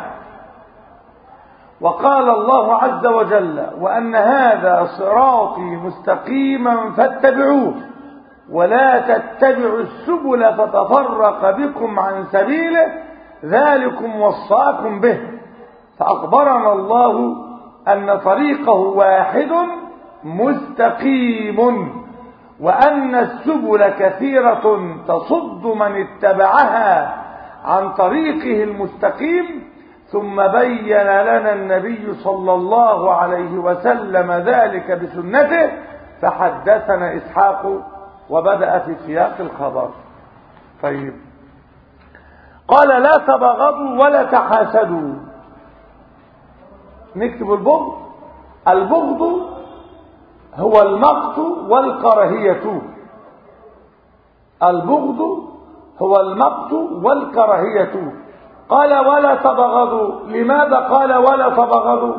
وقال الله عز وجل وأن هذا صراطي مستقيما فاتبعوه ولا تتبعوا السبل فتفرق بكم عن سبيله ذلكم وصاكم به. فأخبرنا الله أن طريقه واحد مستقيم وأن السبل كثيرة تصد من اتبعها عن طريقه المستقيم. ثم بين لنا النبي صلى الله عليه وسلم ذلك بسنته، فحدثنا إسحاق وبدأ في سياق الخبر. طيب، قال لا تبغضوا ولا تحاسدوا. نكتب البغض. البغض هو المقت والكراهية. البغض هو المقت والكراهية. قال ولا تبغضوا. لماذا قال ولا تبغضوا؟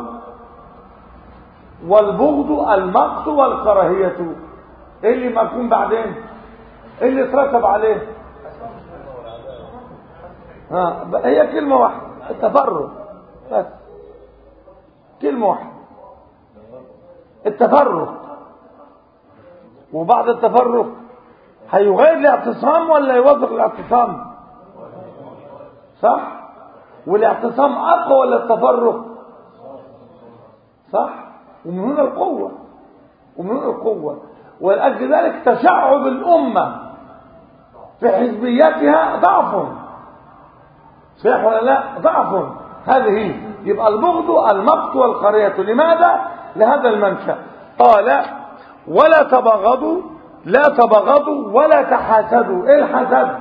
والبغض المقت والكراهية. ايه اللي مفهوم بعدين؟ ايه اللي ترتب عليه؟ هي كلمة واحدة، التفرق بس. كلمة واحدة، التفرق. وبعد التفرق هيغير الاعتصام ولا يوافق الاعتصام؟ صح؟ والاعتصام اقوى ولا التفرق؟ صح؟ ومن هنا القوة، ومن هنا القوة. ولأجل ذلك تشعب الأمة في حزبيتها ضعف. صحيح ولا لا؟ ضعف. هذه يبقى البغض المقت والكراهية. لماذا؟ لهذا المنشأ. قال ولا تبغضوا، لا تبغضوا ولا تحاسدوا. ايه الحسد؟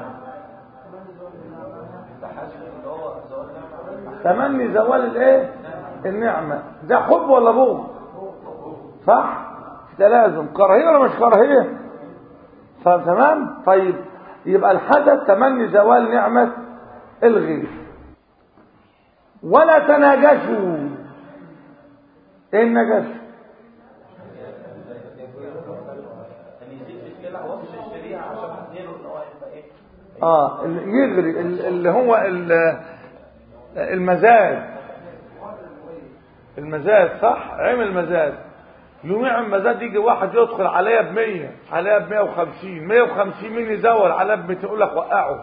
تمني زوال الايه؟ النعمة. ده حب ولا بغض؟ صح؟ تلازم. كراهية ولا مش كراهية؟ تمام. طيب، يبقى الحسد تمني زوال نعمة الغير. ولا تناجشوا. ايه النجش؟ يغري، اللي هو المزاد. المزاد، صح؟ عمل مزاد. يوم يعمل مزاد، يجي واحد يدخل عليا ب100، عليا ب150، 150 مين يزور عليا ب200، يقول لك وقعه.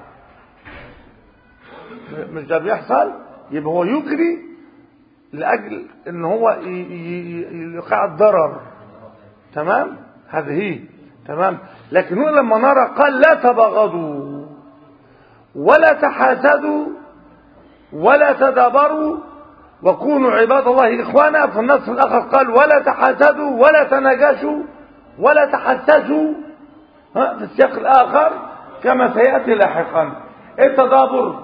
مش ده بيحصل؟ يبقى هو يجري لاجل ان هو يقع الضرر. تمام؟ هذه هي. تمام. لكن هو لما نرى قال لا تبغضوا ولا تحاسدوا ولا تدابروا وكونوا عباد الله اخوانا. في النص الاخر قال ولا تحاسدوا ولا تناجشوا ولا تحسسوا. في السياق الاخر كما سياتي لاحقا. التدابر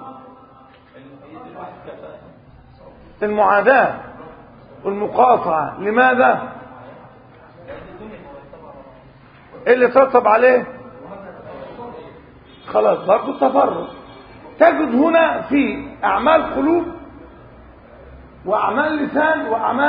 المعاداة والمقاطعة. لماذا؟ ايه اللي ترتب عليه؟ خلاص، برضو التفرق. تجد هنا في اعمال قلوب واعمال لسان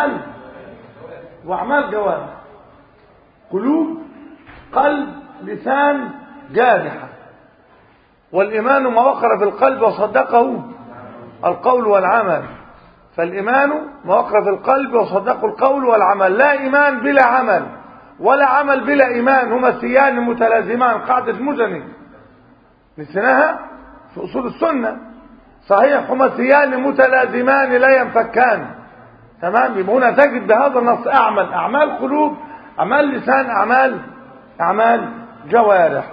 واعمال جوارح. قلوب، قلب، لسان، جارحة. والايمان ما وقر في القلب وصدقه القول والعمل. فالإيمان ما وقر في القلب وصدقه القول والعمل. لا إيمان بلا عمل، ولا عمل بلا إيمان. هما سيان متلازمان. قاعدة مزني نسيناها في أصول السنة. صحيح، هما سيان متلازمان لا ينفكان. تمام. يبقى هنا تجد بهذا النص أعمال قلوب، أعمال لسان، أعمال جوارح.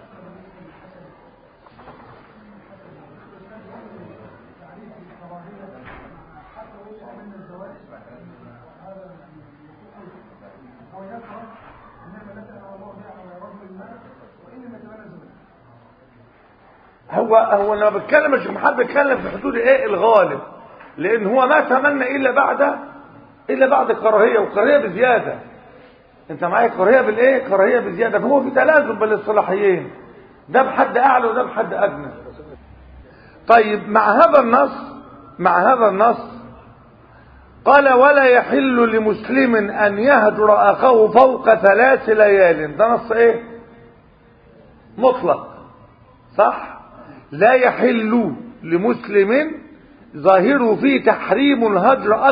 هو لما بتكلم يا شيخ محمد بيتكلم في حدود ايه؟ الغالب. لان هو ما تمنى الا بعد كراهيه، وكراهيه بزياده. انت معايا؟ كراهيه بالايه؟ كراهيه بزياده. فهو في تلازم بين الاصطلاحيين، ده بحد اعلى وده بحد ادنى. طيب، مع هذا النص قال ولا يحل لمسلم ان يهجر اخاه فوق 3 ليال. ده نص ايه؟ مطلق. صح؟ لا يحل لمسلم، ظاهره فيه تحريم الهجر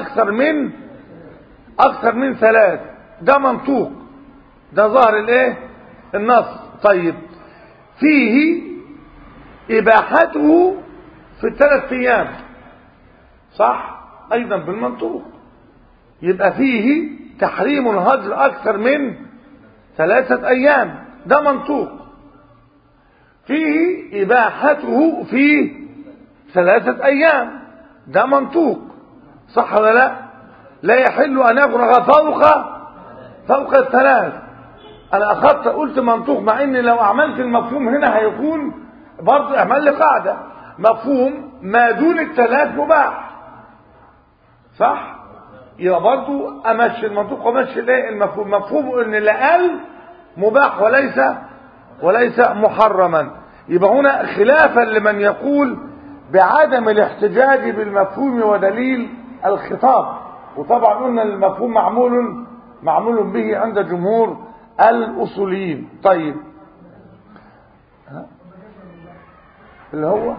اكثر من 3. ده منطوق، ده ظاهر الايه؟ النص. طيب، فيه اباحته في 3 ايام. صح؟ ايضا بالمنطوق. يبقى فيه تحريم الهجر اكثر من 3 ايام. ده منطوق فيه إباحته في 3 أيام، ده منطوق صح ولا لا؟ لا يحل أن يفرغ فوق 3. أنا أخذت قلت منطوق، مع إني لو أعملت المفهوم هنا هيكون برضه أعمل لي قاعدة، مفهوم ما دون 3 مباح صح؟ يبقى برضه أمشي المنطوق وأمشي الايه المفهوم، مفهوم إن الأقل مباح وليس محرما. يبقى هنا خلافا لمن يقول بعدم الاحتجاج بالمفهوم ودليل الخطاب، وطبعا قلنا المفهوم معمول به عند جمهور الأصوليين. طيب اللي هو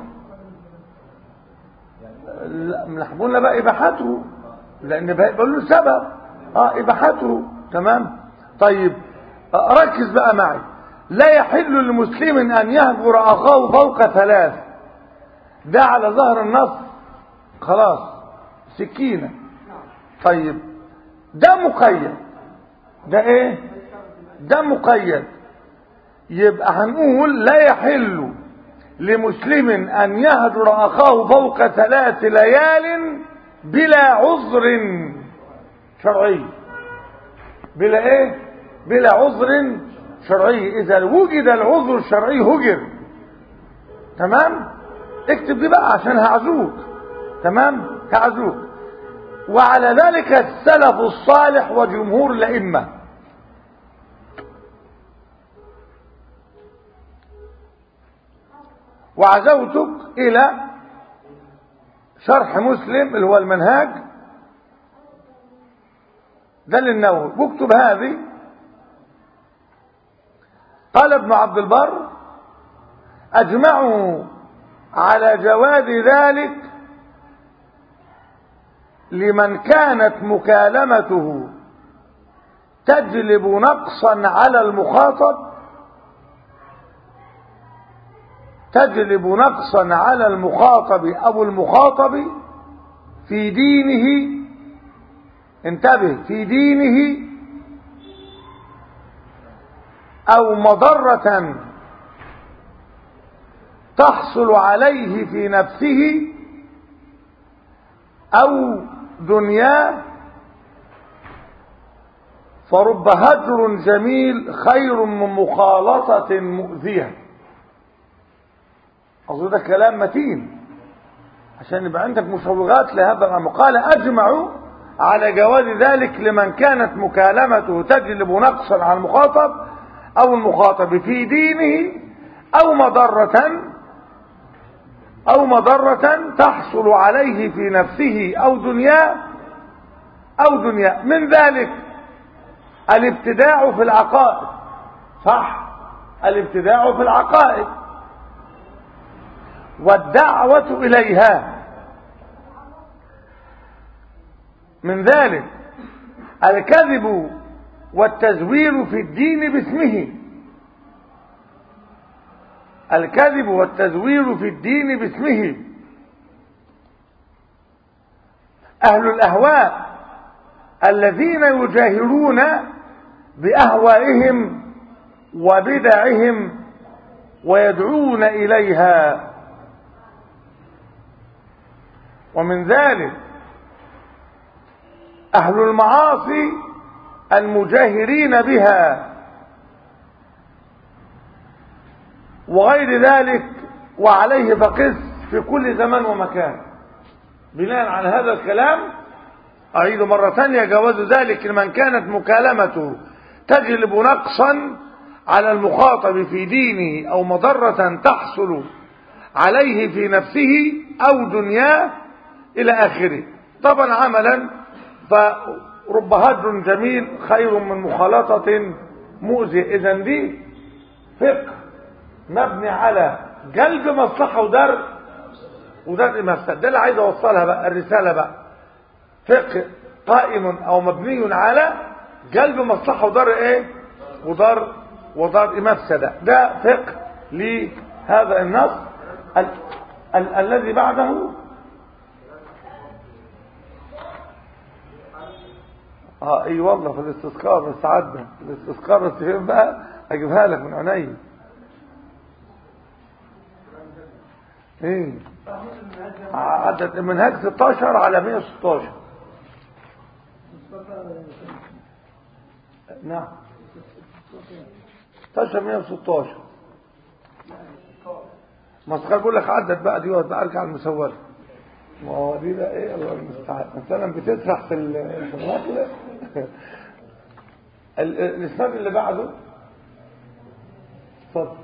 قلنا بقى إباحته، لأن بقول له سبب إباحته تمام. طيب ركز بقى معي، لا يحل لمسلم أن يهجر أخاه فوق 3. ده على ظهر النص خلاص سكينة. طيب ده مقيد، ده ايه؟ ده مقيد. يبقى هنقول لا يحل لمسلم أن يهجر أخاه فوق 3 ليال بلا عذر شرعي. بلا ايه؟ بلا عذر شرعي. إذا وجد العذر الشرعي هجر. تمام؟ اكتب دي بقى عشان هعزوك. تمام؟ هعزوك. وعلى ذلك السلف الصالح وجمهور الأئمة. وعزوتك إلى شرح مسلم اللي هو المنهاج ده للنووي، بكتب هذه. قال ابن عبد البر أجمعوا على جواز ذلك لمن كانت مكالمته تجلب نقصا على المخاطب، تجلب نقصا على المخاطب أو المخاطب في دينه، انتبه، في دينه أو مضرة تحصل عليه في نفسه أو دنياه، فرب هجر جميل خير من مخالطة مؤذية. أظن ده كلام متين عشان يبقى عندك مشوغات لهذا الأمر. قال أجمعوا على جواز ذلك لمن كانت مكالمته تجلب نقصا على المخاطب أو المخاطب في دينه أو مضرة تحصل عليه في نفسه أو دنياه من ذلك الابتداع في العقائد. صح، الابتداع في العقائد والدعوة إليها. من ذلك الكذب والتزوير في الدين باسمه، الكذب والتزوير في الدين باسمه. أهل الأهواء الذين يجاهرون بأهوائهم وبدعهم ويدعون إليها. ومن ذلك أهل المعاصي المجاهرين بها وغير ذلك، وعليه فقس في كل زمان ومكان. بناء على هذا الكلام أعيد مرة ثانية، جواز ذلك لمن كانت مكالمته تجلب نقصا على المخاطب في دينه أو مضرة تحصل عليه في نفسه أو دنياه إلى آخره. طبعا عملا فرب هجر جميل خير من مخالطة مؤذية. إذن دي فقه مبني على جلب مصلحة ودرء مفسدة. ده اللي عايز أوصلها بقى، الرسالة بقى فقه قائم أو مبني على جلب مصلحة ودرء إيه؟ ودرء مفسدة. ده فقه لهذا النص. الذي بعده اي والله في الاستذكار، بس عدى الاستذكار، بس فين بقى اجيبها لك من عيني. ايه عدد المنهاج 16 على 116. نعم 16 116. مسخر بقول لك عدد بقى دي بقى ارجع المسوله. ما هو دي بقى ايه الله المستعان. مثلا بتسرح في النقل. الاسناد اللي بعده اتفضل.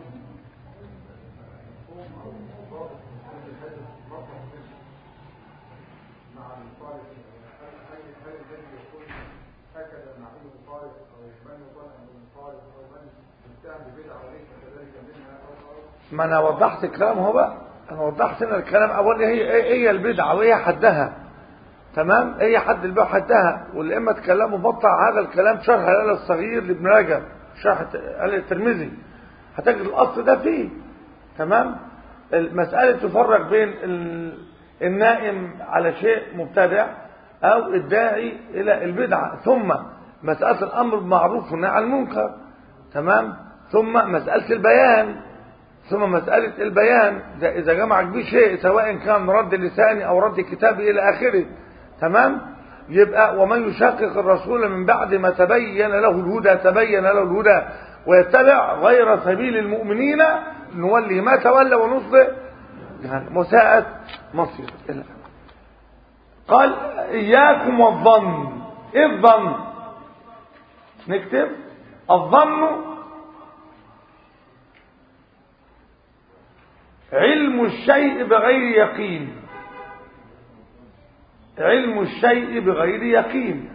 ما انا وضحت الكلام هو بقى. انا وضحت ان الكلام اول هي البدعه وايه حدها. تمام ايه حد البدعه حدها. والائمه اتكلموا بطع هذا الكلام شرح العلل الصغير لابن رجب شرح الترمذي هتجد الاصل ده فيه. تمام المساله تفرق بين النائم على شيء مبتدع او الداعي الى البدعه. ثم مساله الامر بالمعروف والنهي عن المنكر. تمام ثم مساله البيان. ثم مسألة البيان إذا جمعك به شيء سواء كان رد لساني أو رد كتابي إلى آخره. تمام يبقى ومن يشقق الرسول من بعد ما تبين له الهدى ويتبع غير سبيل المؤمنين نوليه ما تولى ونصله يعني مساءة مصير. قال إياكم والظن. إيه الظن؟ نكتب الظن علم الشيء بغير يقين. علم الشيء بغير يقين.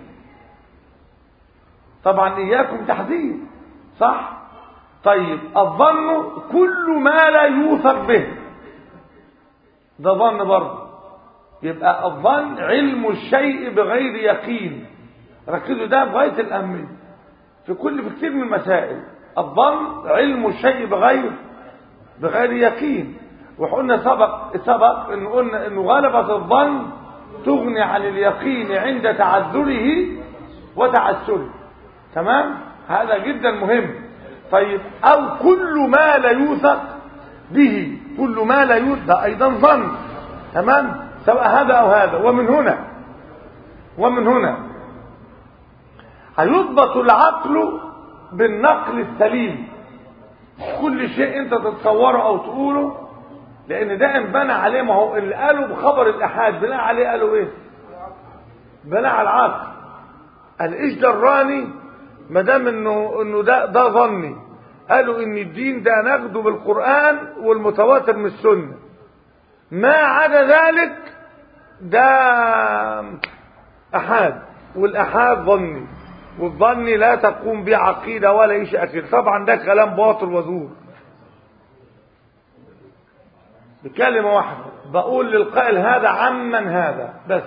طبعا إياكم تحذير صح. طيب الظن كل ما لا يوثق به ده ظن برضه. يبقى الظن علم الشيء بغير يقين. ركزوا ده بغاية الأهمية في كتير من المسائل. الظن علم الشيء بغير يقين. وقلنا سبق إن قلنا إنه غلبة الظن تغني عن اليقين عند تعذره وتعسره. تمام هذا جدا مهم. طيب أو كل ما لا يوثق به. كل ما لا يوثق أيضا ظن. تمام سواء هذا أو هذا. ومن هنا هيضبط العقل بالنقل السليم. كل شيء انت تتصوره او تقوله لان ده انبنى عليه. ما هو اللي قالوا بخبر الاحاد بناء عليه قالوا ايه؟ بناء على العقل. الايش دراني ما دام انه ده ظني. قالوا ان الدين ده ناخده بالقران والمتواتر من السنه. ما عدا ذلك ده احاد. والاحاد ظني. والظن لا تقوم به عقيده ولا شيء اخر. طبعا ده كلام باطل وزور. بكلمه واحده بقول للقائل هذا عمن هذا بس.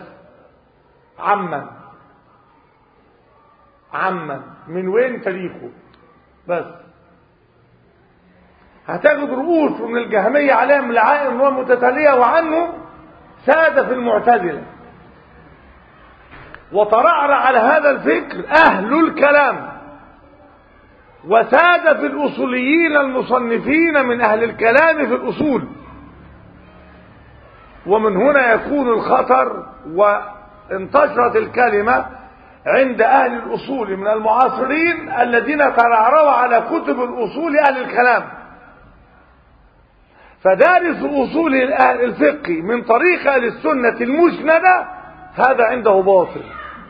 عمن من وين تاريخه بس. هتجد رؤوس من الجهميه عليهم العائم ومتتاليه وعنه ساد في المعتزله. وترعرع على هذا الفكر أهل الكلام. وساد في الأصوليين المصنفين من أهل الكلام في الأصول. ومن هنا يكون الخطر وانتشرت الكلمة عند أهل الأصول من المعاصرين الذين ترعروا على كتب الأصول أهل الكلام. فدارس أصول الفقه من طريق أهل السنة المسندة هذا عنده باطل.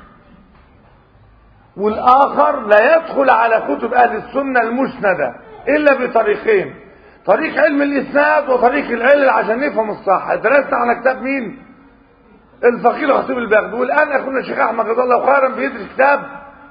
والآخر لا يدخل على كتب أهل السنة المسندة إلا بطريقين. طريق علم الإسناد وطريق العلل عشان نفهم الصح. درسنا على كتاب مين؟ الفقيه الخطيب البغدادي. والآن أخونا الشيخ أحمد جزاه الله خيرا بيدرس كتاب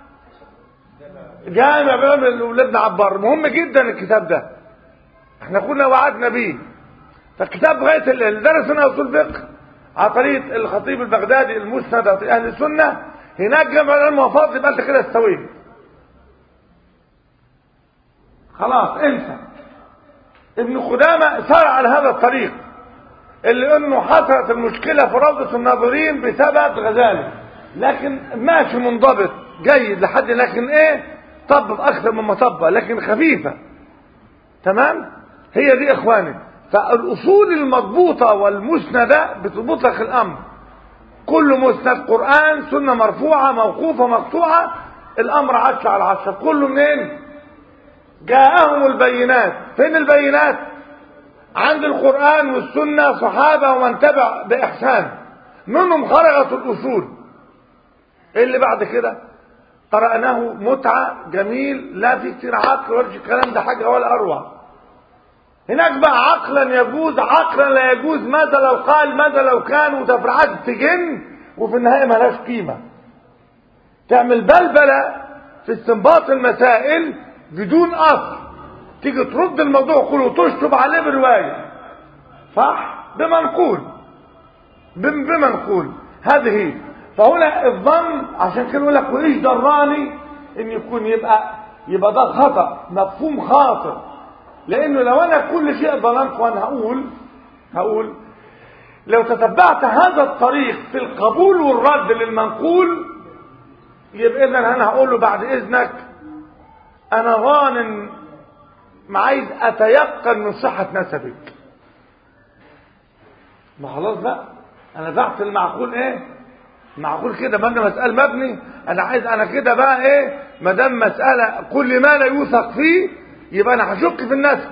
جامع بيعمل لأولادنا عبار. مهم جدا الكتاب ده. احنا كنا وعدنا بيه. فالكتاب غاية اللي درسنا أصول فقه على طريقة الخطيب البغدادي المسند في أهل السنة. هناك جمع العلم وفاضل يبقى انت كده استويت. خلاص انسى. ابن قدامة سار على هذا الطريق اللي انه حصلت المشكلة في روضة الناظرين بسبب غزالي. لكن ماشي منضبط جيد لحد. لكن ايه طبب اكثر من مطبة لكن خفيفة. تمام؟ هي دي اخواني. فالاصول المضبوطة والمسندة بتضبط لك الامر. كل مسند قرآن، سنة مرفوعة، موقوفة، مقطوعة، الامر 10 على 10. كله منين؟ جاءهم البينات. فين البينات؟ عند القرآن والسنة، صحابة ومن تبع بإحسان، منهم خرجت الأصول. اللي بعد كده قرأناه متعة جميل، لا في كتير عقل ولا الكلام ده حاجة ولا أروع. هناك بقى عقلا يجوز، عقلا لا يجوز، ماذا لو قال، ماذا لو كان، وتفرعات تجن، وفي النهاية ملهاش قيمة. تعمل بلبلة في استنباط المسائل بدون أصل، تيجي ترد الموضوع كله وتشطب عليه برواية، صح؟ بمنقول، بمنقول. هذه. فهنا الظن، عشان كده يقول لك وايش دراني ان يكون يبقى ده خطأ، مفهوم خاطئ. لانه لو انا كل شيء ظننت، وانا هقول لو تتبعت هذا الطريق في القبول والرد للمنقول، يبقى اذا انا هقول له بعد اذنك انا ظان، ما عايز اتيقن من صحة نسبك. ما خلاص بقى انا بعت المعقول ايه؟ معقول كده بقى مسألة مبني. انا عايز انا كده بقى ايه؟ ما دام مسألة كل ما لا يوثق فيه يبقى انا هشك في النسب.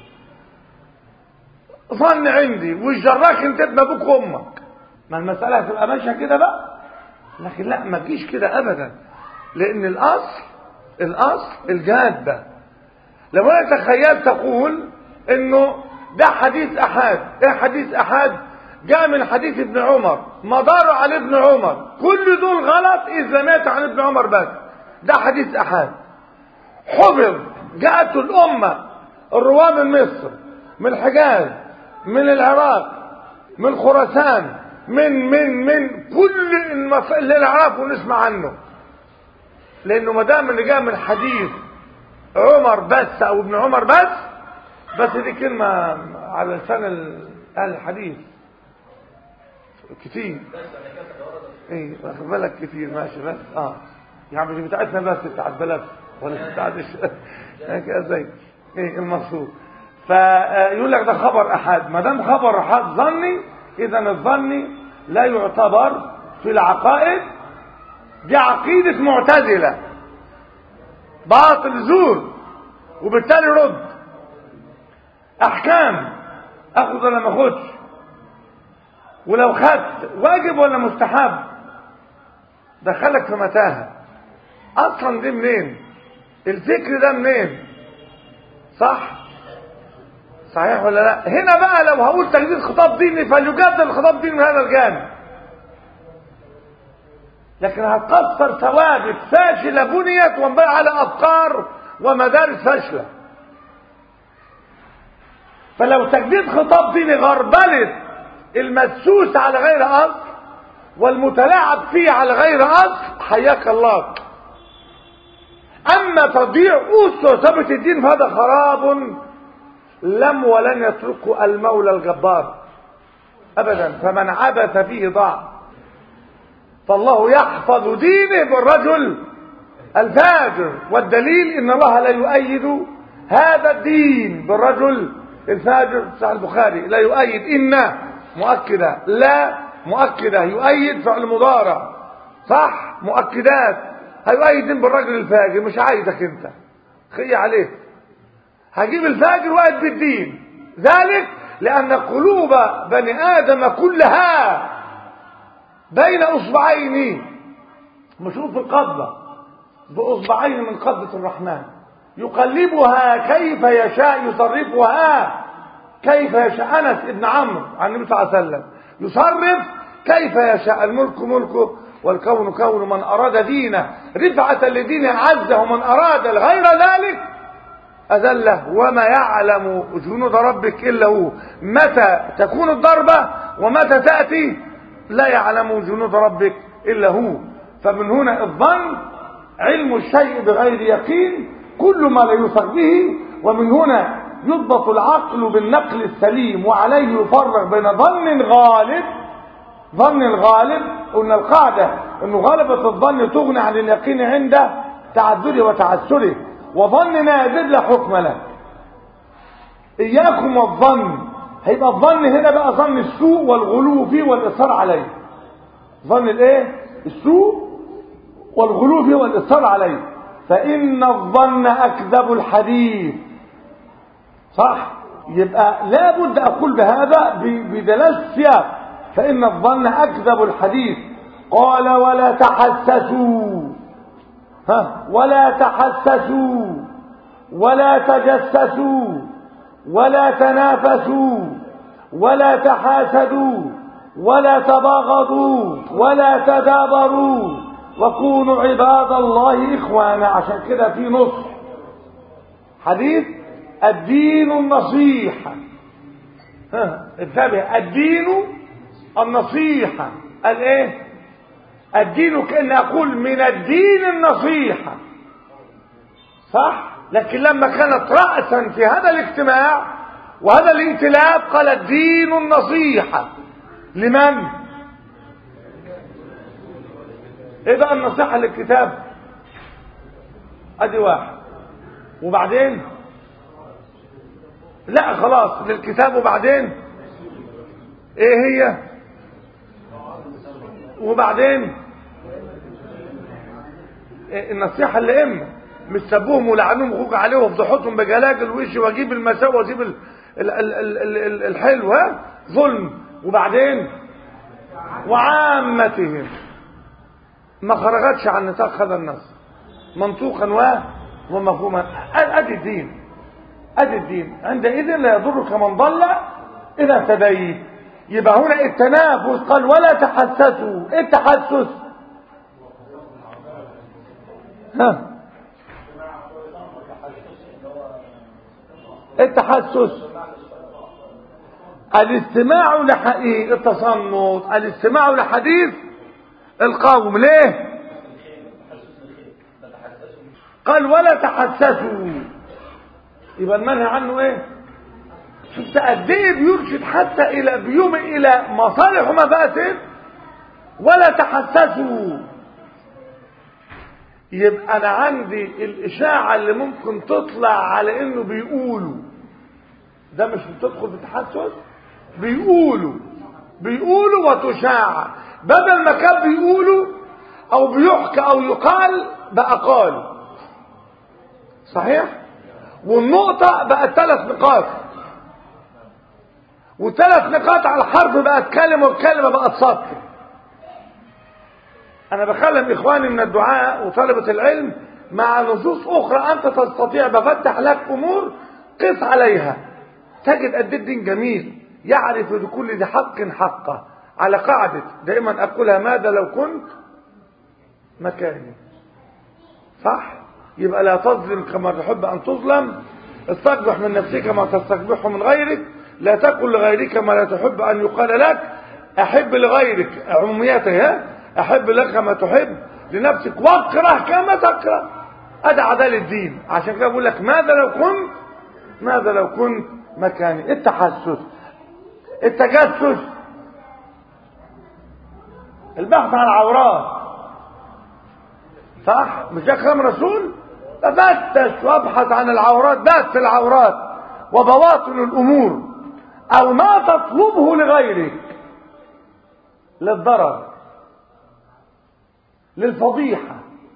ظن عندي وش جراك انت ابن ابوك وامك، ما المسألة هتبقى ماشية كده بقى. لكن لا، ما تجيش كده ابدا، لان الاصل الجادة. لو انا تخيلت تقول انه ده حديث احاد، ايه حديث احاد؟ جاء من حديث ابن عمر، مداره على ابن عمر، كل دول غلط اذا مات عن ابن عمر بس، ده حديث احاد. حفظ، جاءت الامه الرواه من مصر، من الحجاز، من العراق، من خراسان، من كل اللي نعرفه ونسمع عنه. لانه ما دام اللي جاء من حديث عمر بس او ابن عمر بس دي كلمة على لسان اهل الحديث كتير. ايه واخد بالك كتير ماشي بس يعني مش بتاعتنا بس، بتاعت بلد ولا بتاعت كده زي ايه المقصود. فيقول لك ده خبر احاد. ما دام خبر احاد ظني، اذا الظني لا يعتبر في العقائد. دي عقيدة معتزلة، باطل زور، وبالتالي رد. احكام اخذ ولا ما اخدش، ولو خدت واجب ولا مستحب، دخلك في متاهه. اصلا دي منين؟ الفكر ده منين؟ صحيح ولا لا؟ هنا بقى لو هقول تجديد خطاب ديني فليجدد الخطاب ديني من هذا الجانب. لكن هتكسر ثوابت فاشله بنيت وانبنى على افكار ومدارس فاشله. فلو تجديد خطاب ديني غربلت المدسوس على غير اصل والمتلاعب فيه على غير اصل، حياك الله. اما تضييع اسس وثبت الدين فهذا خراب لم ولن يتركه المولى الجبار ابدا. فمن عبث فيه ضاع. فالله يحفظ دينه بالرجل الفاجر، والدليل ان الله لا يؤيد هذا الدين بالرجل الفاجر. صحيح البخاري لا يؤيد، إن مؤكدة، لا مؤكدة، يؤيد فعل مضارع، صح؟ مؤكدات. هيؤيد بالرجل الفاجر، مش عايزك انت، خي عليك، هجيب الفاجر وقت بالدين. ذلك لأن قلوب بني آدم كلها بين أصبعين، مشروط في القبضة بأصبعين من قبضة الرحمن، يقلبها كيف يشاء، يصرفها كيف يشاء. أنس ابن عمرو عن النبي صلى الله عليه وسلم يصرف كيف يشاء. الملك ملكه والكون كون من أراد دينه رفعة لدينه عزه، ومن أراد غير ذلك أذله. وما يعلم جنود ربك إلا هو. متى تكون الضربة ومتى تأتي لا يعلم جنود ربك إلا هو. فمن هنا الظن علم الشيء بغير يقين، كل ما لا يوثق به. ومن هنا يضبط العقل بالنقل السليم، وعليه يفرق بين ظن غالب. ظن الغالب قلنا القاعدة انه غلبة الظن تغني عن اليقين عنده تعذره وتعسره، وظن نادر لا حكم له. إياكم والظن، هيبقى الظن هنا بقى ظن السوء والغلو فيه والإصرار عليه. ظن الايه؟ السوء والغلو فيه والإصرار عليه. فإن الظن أكذب الحديث. صح؟ يبقى لا بد أقول بهذا بدلالة السياق. فإن الظن أكذب الحديث. قال ولا تحسسوا، ولا تحسسوا ولا تجسسوا ولا تنافسوا ولا تحاسدوا ولا تباغضوا ولا تدابروا وكونوا عباد الله إخوانا. عشان كده في نص حديث الدين النصيحة. انتبه، الدين النصيحة. الايه؟ الدين كأن أقول من الدين النصيحة. صح؟ لكن لما كانت رأسا في هذا الاجتماع وهذا الائتلاف قال الدين النصيحة. لمن؟ ايه بقى النصيحة للكتاب؟ ادي واحد. وبعدين لا خلاص للكتاب. وبعدين ايه هي؟ وبعدين إيه النصيحة للأئمة؟ مش سبوهم ولعنوهم وخوج عليهم وفضحتهم بجلاجل وشي واجيب المساوئ واجيب الحلو. ظلم. وبعدين وعامتهم ما خرجتش عن نطاق هذا النص منطوقا ومفهوما. ادي الدين، ادي الدين. عندئذ لا يضرك من ضل اذا اهتديت. يبقى هنا التنافس قال ولا تحسسوا. ايه التحسس؟ التحسس الاستماع لحديث التصنت، الاستماع لحديث القوم. ليه قال ولا تحسسوا؟ يبقى المنهي عنه ايه؟ شفت قد ايه بيرشد حتى الى الى مصالح ومفاسد. ولا تحسسوا. يبقى انا عندي الاشاعه اللي ممكن تطلع على انه بيقولوا ده مش بتدخل في التحسس. بيقولوا وتشاع. بدل ما كان بيقولوا او بيحكى او يقال بقى قال. صحيح؟ والنقطه بقت 3 نقاط، و3 نقاط على الحرف بقت كلمه، والكلمه بقت سطر. انا بكلم اخواني من الدعاء وطلبة العلم مع نصوص اخرى انت تستطيع بفتح لك امور قس عليها تجد قد الدين جميل. يعرف لكل ذي حق حقه. على قاعدة دائما اقولها ماذا لو كنت مكاني. صح؟ يبقى لا تظلم كما تحب ان تظلم. استقبح من نفسك ما تستقبحه من غيرك. لا تقل لغيرك ما لا تحب ان يقال لك. احب لغيرك عموميته. احب لك ما تحب لنفسك واكره كما تكره. ادي عدالة الدين. عشان كده بقول لك ماذا لو كنت مكاني. التحسس، التجسس، البحث عن العورات. صح؟ مش ده كلام رسول؟ ففتش وابحث عن العورات، بث العورات وبواطن الامور او ما تطلبه لغيرك للضرر، للفضيحة،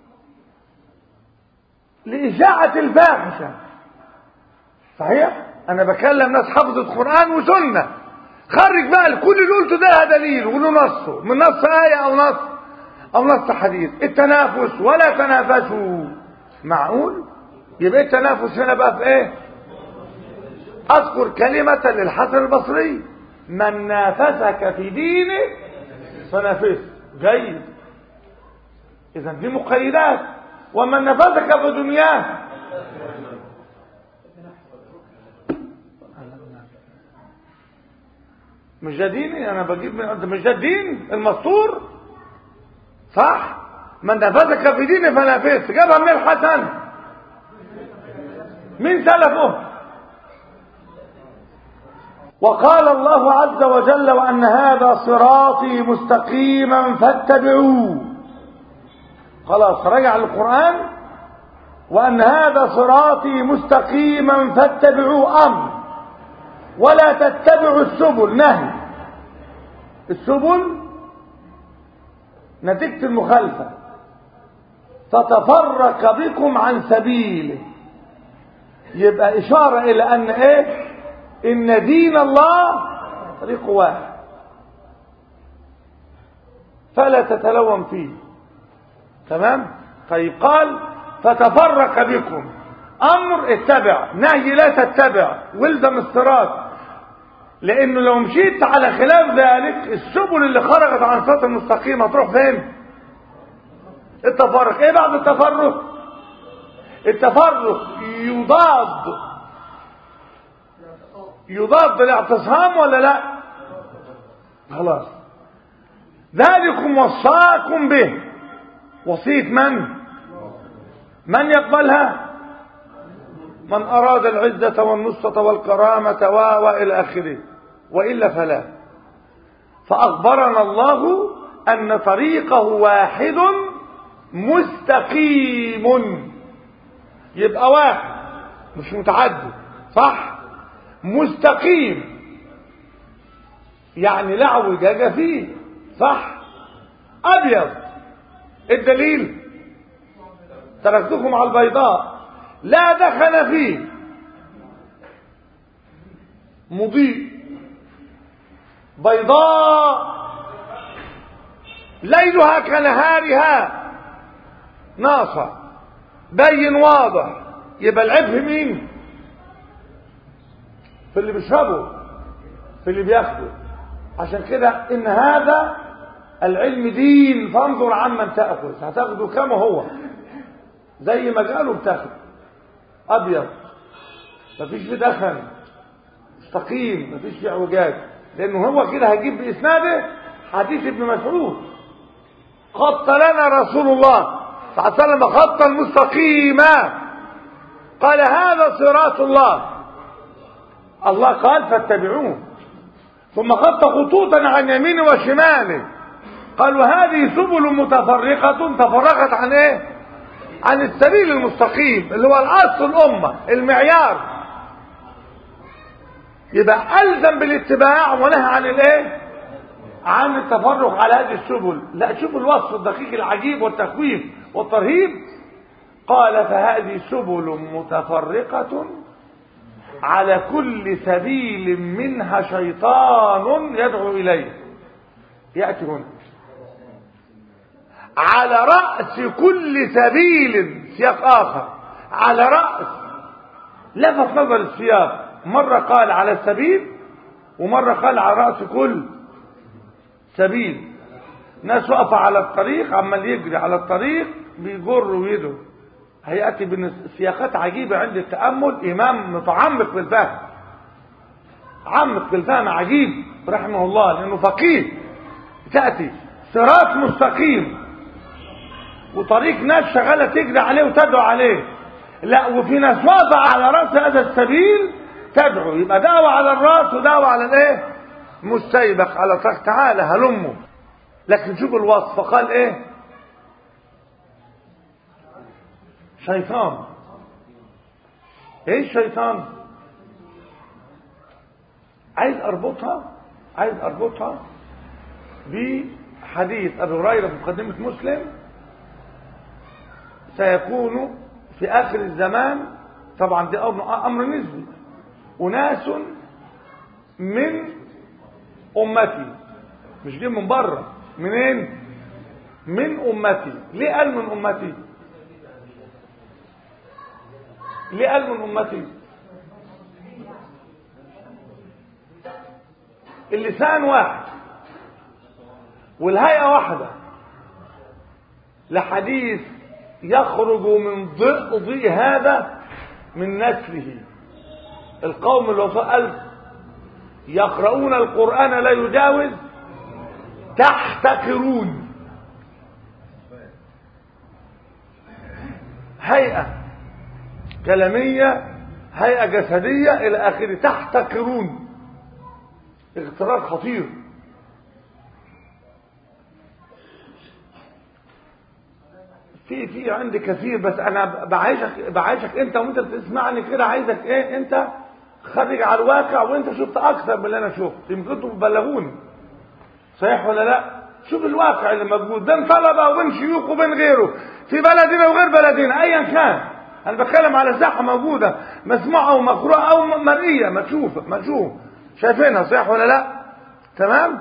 لإشاعة الفاحشة. صحيح؟ أنا بكلم ناس حفظت قرآن وسنة. خرج بقى كل اللي قلته ده دليل وله نصه من نص آية أو نص حديث. التنافس ولا تنافسوا. معقول؟ يبقى التنافس هنا بقى في إيه؟ أذكر كلمة للحسن البصري: من نافسك في دينه فنافسه. جيد. إذا دي مقيدات. ومن نفسك في دنياه مش ده ديني. أنا بجيب من مش ده الدين المستور. صح؟ من نفسك في دينه فنافسه. جابها من الحسن. من سلفه. وقال الله عز وجل: وأن هذا صراطي مستقيما فاتبعوه. خلاص رجع للقرآن وأن هذا صراطي مستقيما فاتبعوه أمر، ولا تتبعوا السبل نهي. السبل نتيجة المخالفة، فتفرق بكم عن سبيله. يبقى إشارة إلى أن إيه؟ إن دين الله طريق واحد، فلا تتلون فيه. تمام؟ طيب قال فتفرق بكم، أمر اتبع، نهي لا تتبع، والزم الصراط. لأنه لو مشيت على خلاف ذلك السبل اللي خرجت عن الصراط المستقيم هتروح فين؟ التفرق. ايه بعد التفرق؟ التفرق يضاد الاعتصام ولا لا؟ خلاص. ذلكم وصاكم به، وصية من يقبلها؟ من أراد العزة والنصرة والكرامة وإلى آخره، وإلا فلا. فأخبرنا الله أن طريقه واحد مستقيم، يبقى واحد مش متعدد، صح؟ مستقيم يعني لا اعوجاج فيه، صح؟ أبيض. الدليل تركتكم على البيضاء لا دخل فيه، مضيء بيضاء ليلها كنهارها، ناصع بين واضح. يبقى العيب في مين؟ في اللي بيشربه، في اللي بياخده. عشان كده ان هذا العلم دين، فانظر عمن تأخذ، هتاخده كما هو زي ما قالوا بتاخد، ابيض مفيش فيه دخن، مستقيم مفيش فيه اعوجاج. لانه هو كده هيجيب باسناده حديث ابن مسعود: خط لنا رسول الله صلى الله عليه وسلم خطا مستقيما، قال هذا صراط الله، الله قال فاتبعوه، ثم خط خطوطا عن يمينه وشماله، قالوا هذه سبل متفرقة تفرقت عن ايه؟ عن السبيل المستقيم اللي هو الاصل الامة المعيار. يبقى الزم بالاتباع ونهى عن الايه؟ عن التفرق على هذه السبل. لا، شوف الوصف الدقيق العجيب والتخويف والترهيب. قال فهذه سبل متفرقة على كل سبيل منها شيطان يدعو إليه. يأتي هنا على رأس كل سبيل، سياق آخر على رأس، لفت نظر السياق، مرة قال على السبيل ومرة قال على رأس كل سبيل. ناس وقف على الطريق عمال يجري على الطريق بيجر ويده. هيأتي بسياقات عجيبة عند التأمل، إمام متعمق بالفهم، عمق بالفهم عجيب رحمه الله لأنه فقيه. تأتي صراط مستقيم وطريق ناس شغالة تجري عليه وتدعو عليه، لا وفي ناس واقفة على رأس هذا السبيل تدعو. يبقى دعوة على الرأس ودعوة على الايه؟ مستيبق على طريق تعالى هلمه. لكن شوف الوصف، قال ايه؟ شيطان. ايه الشيطان؟ عايز اربطها بحديث ابي هريره في مقدمه مسلم: سيكون في اخر الزمان، طبعا دي امر نسبي، اناس من امتي، مش جاي من بره، منين؟ من امتي. ليه قال من امتي؟ ليه قال من امتي؟ اللسان واحد والهيئة واحدة، لحديث يخرج من ضئضئ هذا من نسله. القوم اللي وصل يقرؤون القرآن لا يجاوز تحتقرون، هيئة كلامية، هيئة جسدية إلى آخره، تحتقرون، اغترار خطير. في عندي كثير، بس انا بعيشك انت وانت بتسمعني كده، عايزك ايه، انت خرج على الواقع، وانت شفت اكثر من اللي انا شفت، يمكن انتوا بتبلغوني صحيح ولا لا. شوف الواقع اللي موجود بين طلبه وبين شيوخ وبين غيره، في بلدنا وغير بلدنا ايا كان. انا بتكلم على ساحه موجوده مسموعه ومقروءه او مرئيه، ما تشوف شايفينها صحيح ولا لا. تمام.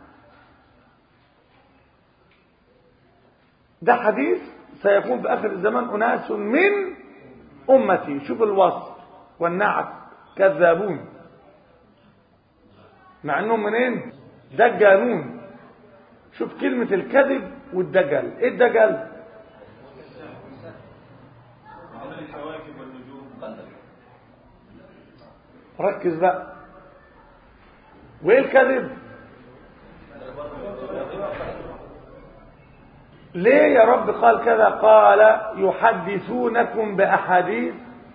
ده حديث سيكون في اخر الزمان اناس من امتي، شوف الوصف والنعت، كذابون، مع انهم منين؟ دجالون. شوف كلمة الكذب والدجل. ايه الدجل؟ ركز بقى. وايه الكذب؟ ليه يا رب قال كذا؟ قال يحدثونكم بأحاديث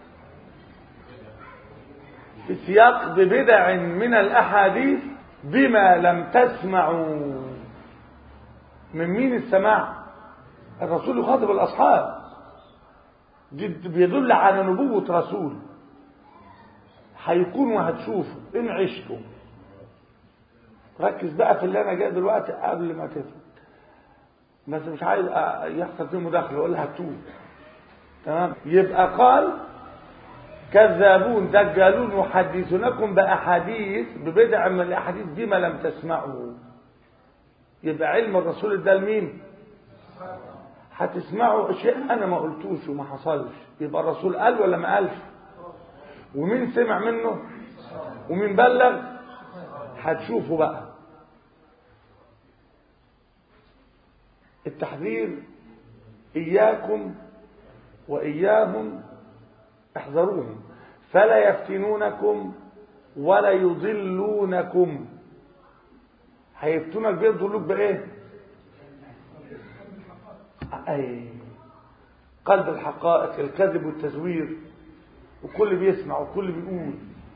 في سياق ببدع من الأحاديث بما لم تسمعوا. من مين السماع؟ الرسول يخاطب الأصحاب، بيدل على نبوة رسول هيكون وهتشوفه إن عشتم. ركز بقى في اللي أنا جاي دلوقتي قبل ما تفهم، بس مش عايز يحصل فيه مداخلة ولا هتوه. تمام. يبقى قال كذابون دجالون يحدثونكم بأحاديث ببدع من الأحاديث بما لم تسمعوا. يبقى علم الرسول ده لمين؟ هتسمعوا شيء انا ما قلتوش وما حصلش، يبقى الرسول قال ولا ما قالش؟ ومين سمع منه ومين بلغ؟ هتشوفوا بقى. التحذير اياكم واياهم، احذروهم فلا يفتنونكم ولا يضلونكم. هيفتونك بيضلوك بايه؟ اي قلب الحقائق، الكذب والتزوير، وكل بيسمع وكل بيقول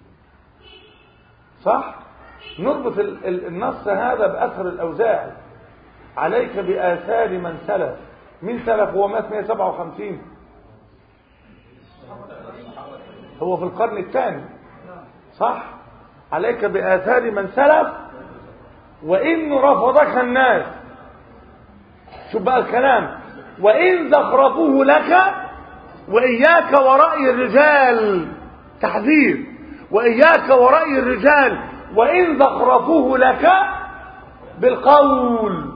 صح. نربط النص هذا باثر الاوزاعي، عليك باثار من سلف. مين سلف؟ هو مات 157، هو في القرن الثاني صح. عليك باثار من سلف وان رفضك الناس. شوف بقى الكلام، وإن زخرفوه لك، وإياك ورأي الرجال. تحذير، وإياك ورأي الرجال وإن زخرفوه لك بالقول.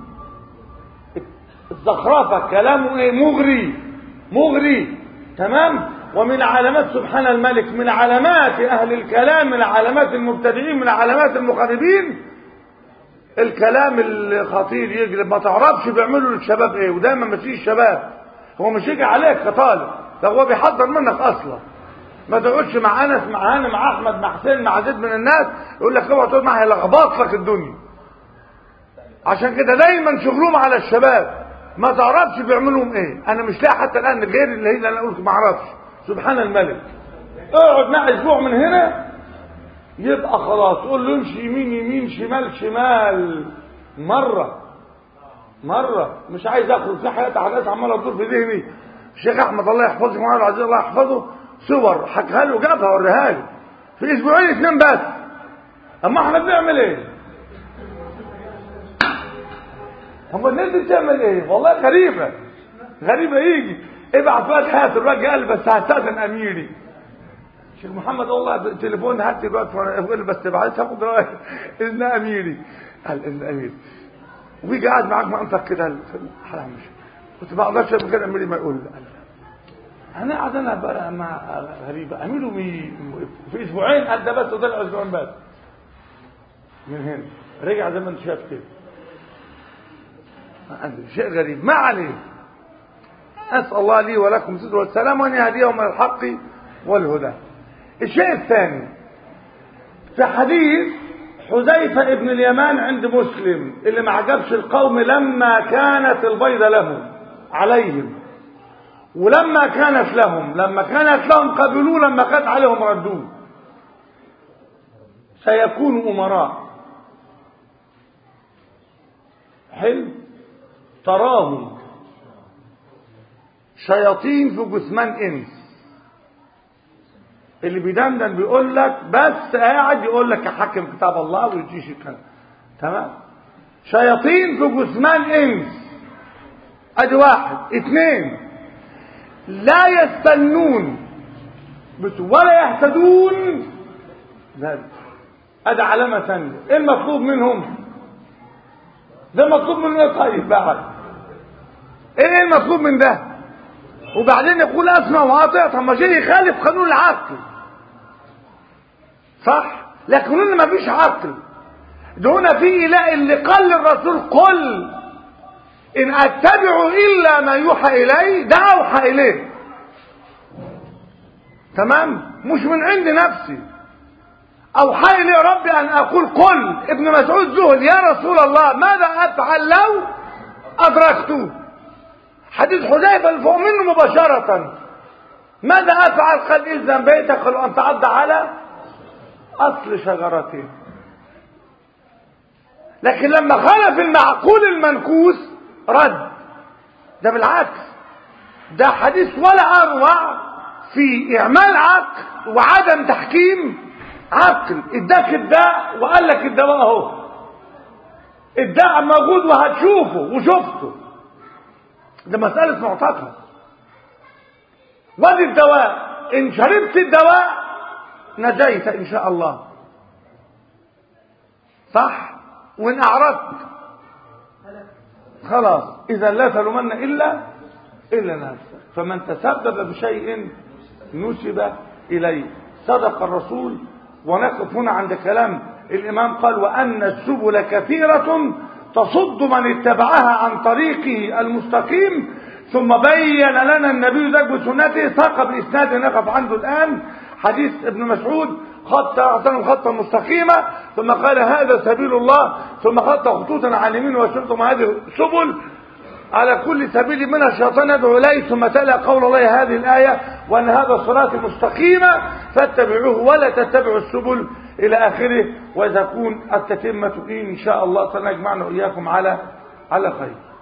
الزخرفة كلامه ايه؟ مغري. تمام. ومن علامات سبحان الملك، من علامات أهل الكلام، من علامات المبتدعين، من علامات المخربين، الكلام الخطير يجلب. ما تعرفش بيعملوا للشباب ايه، ودايما ما فيش شباب، هو مش يجي عليك كطالب، ده هو بيحضر منك اصلا. ما تقعدش مع انس، مع هاني، مع احمد، مع حسين، مع زيد من الناس، يقول لك اوعى تقعد معاه هيلخبط لك الدنيا. عشان كده دايما شغلهم على الشباب، ما تعرفش بيعملوا ايه. انا مش لاقي حتى الان غير اللي انا قلت ما اعرفش. سبحان الملك. اقعد معاه اسبوع من هنا يبقى خلاص، قول له يمشي يمين شمال. مرة مش عايز اخرج في حياتي حاجات عماله تدور في ذهني. الشيخ احمد الله يحفظه، معاذ العزيز الله يحفظه، صور حكها له جابها وريها لي في اسبوعين 2 بس. اما احنا بنعمل ايه؟ هم الناس دي بتعمل ايه؟ والله غريبه. يجي ابعت بقى حياه الراجل قال بس هستاذن اميري شيخ محمد، والله تليفون هات دلوقتي، بس تبعت تاخد رايك اذن اميري. قال اذن اميري، ويجي قاعد معاك منطق كده حرام. مش كنت ما اقدرش من كده اميري ما يقول انا قاعد انا بقى مع غريبه. اميري في اسبوعين قد ده بس، وطلع اسبوعين بس من هنا رجع زي ما انت شايف كده. شيء غريب. ما عليه. اسال الله لي ولكم الستر والسلام، وان يهديهم الى الحق والهدى. الشيء الثاني في حديث حذيفة ابن اليمان عند مسلم، اللي ما عجبش القوم لما كانت البيضة لهم عليهم، ولما كانت لهم قبلوه، لما كانت عليهم ردوه. سيكون أمراء حلو تراهم شياطين في جثمان انس. اللي بيدندن بيقول لك بس قاعد يقول لك احكم كتاب الله ويجيش الكلام. تمام. شياطين في جثمان انس. ادي واحد. اثنين، لا يستنون ولا يهتدون ذلك. ادي علامه ثانيه. ايه المطلوب منهم؟ ده مطلوب منهم ايه؟ طيب بعد ايه المطلوب من ده؟ وبعدين يقول اسمع واطيع. طب ما جاي يخالف قانون العقل، صح؟ لكن هنا ما فيش عقل. ده هنا في اله اللي قال للرسول قل ان اتبع الا ما يوحى الي. ده اوحى اليه، تمام؟ مش من عند نفسي. اوحى الي ربي ان اقول قل. ابن مسعود ذهل يا رسول الله ماذا افعل لو ادركته؟ حديث حذيفه اللي فوق منه مباشره. ماذا افعل؟ قال الزم بيتك. قالوا ان تعض على اصل شجرته. لكن لما خالف المعقول المنكوس رد. ده بالعكس، ده حديث ولا اروع في اعمال عقل وعدم تحكيم عقل. اداك الداء وقال لك الدواء اهو. الداء موجود وهتشوفه وشفته. ده مسألة معتقد. وادي الدواء، ان شربت الدواء نجيت ان شاء الله، صح؟ وان اعرضت خلاص. اذا لا تلومن الا نفسك. فمن تسبب بشيء نسب اليه. صدق الرسول. ونقف هنا عند كلام الامام قال وان السبل كثيرة تصد من اتبعها عن طريقه المستقيم. ثم بين لنا النبي ذلك بسنته. ساق باسناد نقف عنده الان حديث ابن مسعود خطا مستقيمة. ثم قال هذا سبيل الله. ثم خط خطوطا على اليمين وشرطم هذه السبل على كل سبيل منها الشيطان يدعو اليه. ثم تلا قول الله هذه الآية وأن هذا الصراط مستقيمة فاتبعوه ولا تتبعوا السبل إلى آخره. وتكون التتمة إن شاء الله سنجمعنا إياكم على خير.